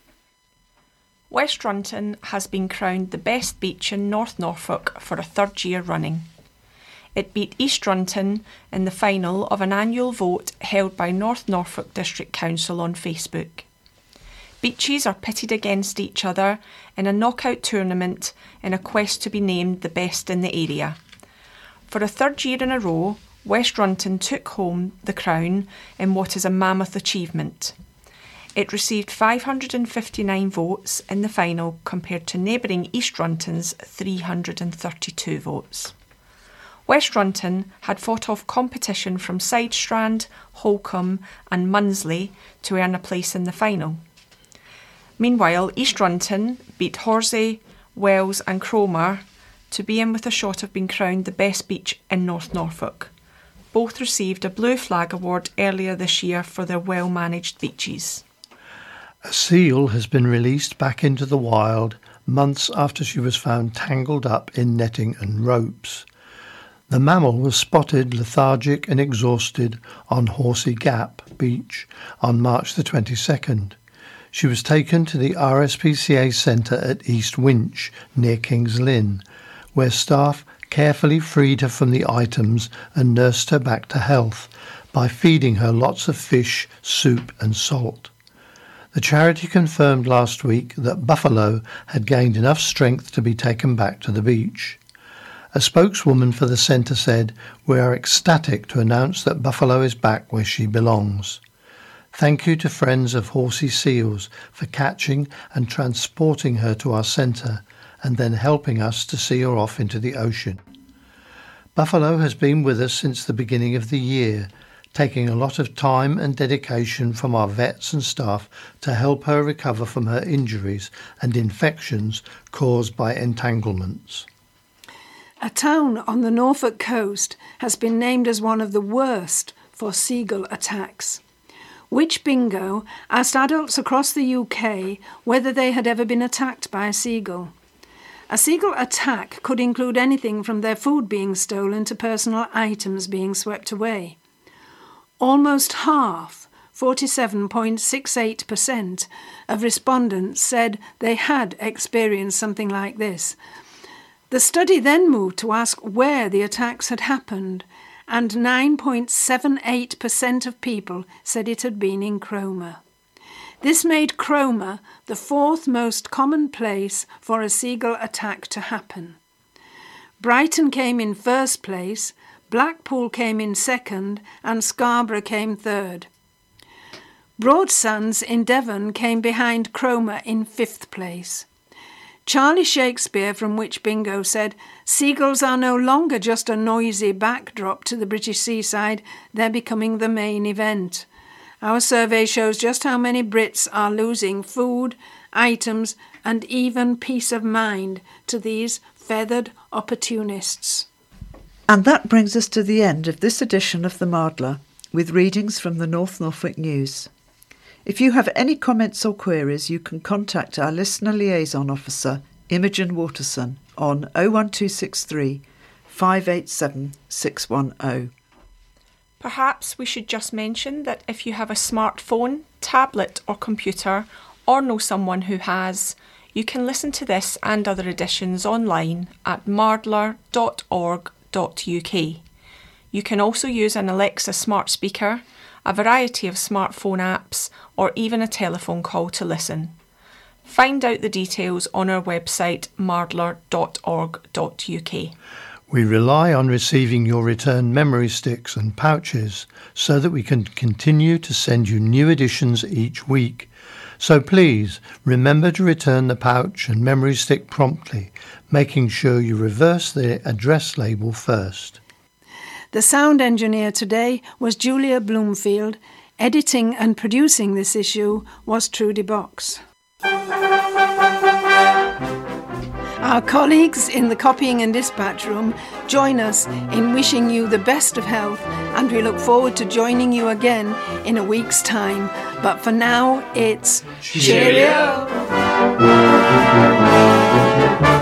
West Runton has been crowned the best beach in North Norfolk for a 3rd year running. It beat East Runton in the final of an annual vote held by North Norfolk District Council on Facebook. Beaches are pitted against each other in a knockout tournament in a quest to be named the best in the area. For a third year in a row, West Runton took home the crown in what is a mammoth achievement. It received 559 votes in the final compared to neighbouring East Runton's 332 votes. West Runton had fought off competition from Sidestrand, Holcombe and Munsley to earn a place in the final. Meanwhile, East Runton beat Horsey, Wells and Cromer to be in with a shot of being crowned the best beach in North Norfolk. Both received a Blue Flag Award earlier this year for their well-managed beaches. A seal has been released back into the wild months after she was found tangled up in netting and ropes. The mammal was spotted lethargic and exhausted on Horsey Gap Beach on March the 22nd. She was taken to the RSPCA Centre at East Winch, near Kings Lynn, where staff carefully freed her from the items and nursed her back to health by feeding her lots of fish, soup and salt. The charity confirmed last week that Buffalo had gained enough strength to be taken back to the beach. A spokeswoman for the centre said, "We are ecstatic to announce that Buffalo is back where she belongs. Thank you to Friends of Horsey Seals for catching and transporting her to our centre and then helping us to see her off into the ocean." Buffalo has been with us since the beginning of the year, taking a lot of time and dedication from our vets and staff to help her recover from her injuries and infections caused by entanglements. A town on the Norfolk coast has been named as one of the worst for seagull attacks. Witch Bingo asked adults across the UK whether they had ever been attacked by a seagull. A seagull attack could include anything from their food being stolen to personal items being swept away. Almost half, 47.68%, of respondents said they had experienced something like this. The study then moved to ask where the attacks had happened, and 9.78% of people said it had been in Cromer. This made Cromer the fourth most common place for a seagull attack to happen. Brighton came in first place, Blackpool came in second, and Scarborough came third. Broadsands in Devon came behind Cromer in fifth place. Charlie Shakespeare from Witch Bingo said, "Seagulls are no longer just a noisy backdrop to the British seaside, they're becoming the main event. Our survey shows just how many Brits are losing food, items, and even peace of mind to these feathered opportunists." And that brings us to the end of this edition of the Mardler, with readings from the North Norfolk News. If you have any comments or queries, you can contact our Listener Liaison Officer, Imogen Waterson, on 01263 587 610. Perhaps we should just mention that if you have a smartphone, tablet or computer, or know someone who has, you can listen to this and other editions online at mardler.org.uk. You can also use an Alexa smart speaker, a variety of smartphone apps, or even a telephone call to listen. Find out the details on our website mardler.org.uk. We rely on receiving your returned memory sticks and pouches so that we can continue to send you new editions each week. So please remember to return the pouch and memory stick promptly, making sure you reverse the address label first. The sound engineer today was Julia Bloomfield. Editing and producing this issue was Trudy Box. Our colleagues in the copying and dispatch room join us in wishing you the best of health, and we look forward to joining you again in a week's time. But for now, it's cheerio!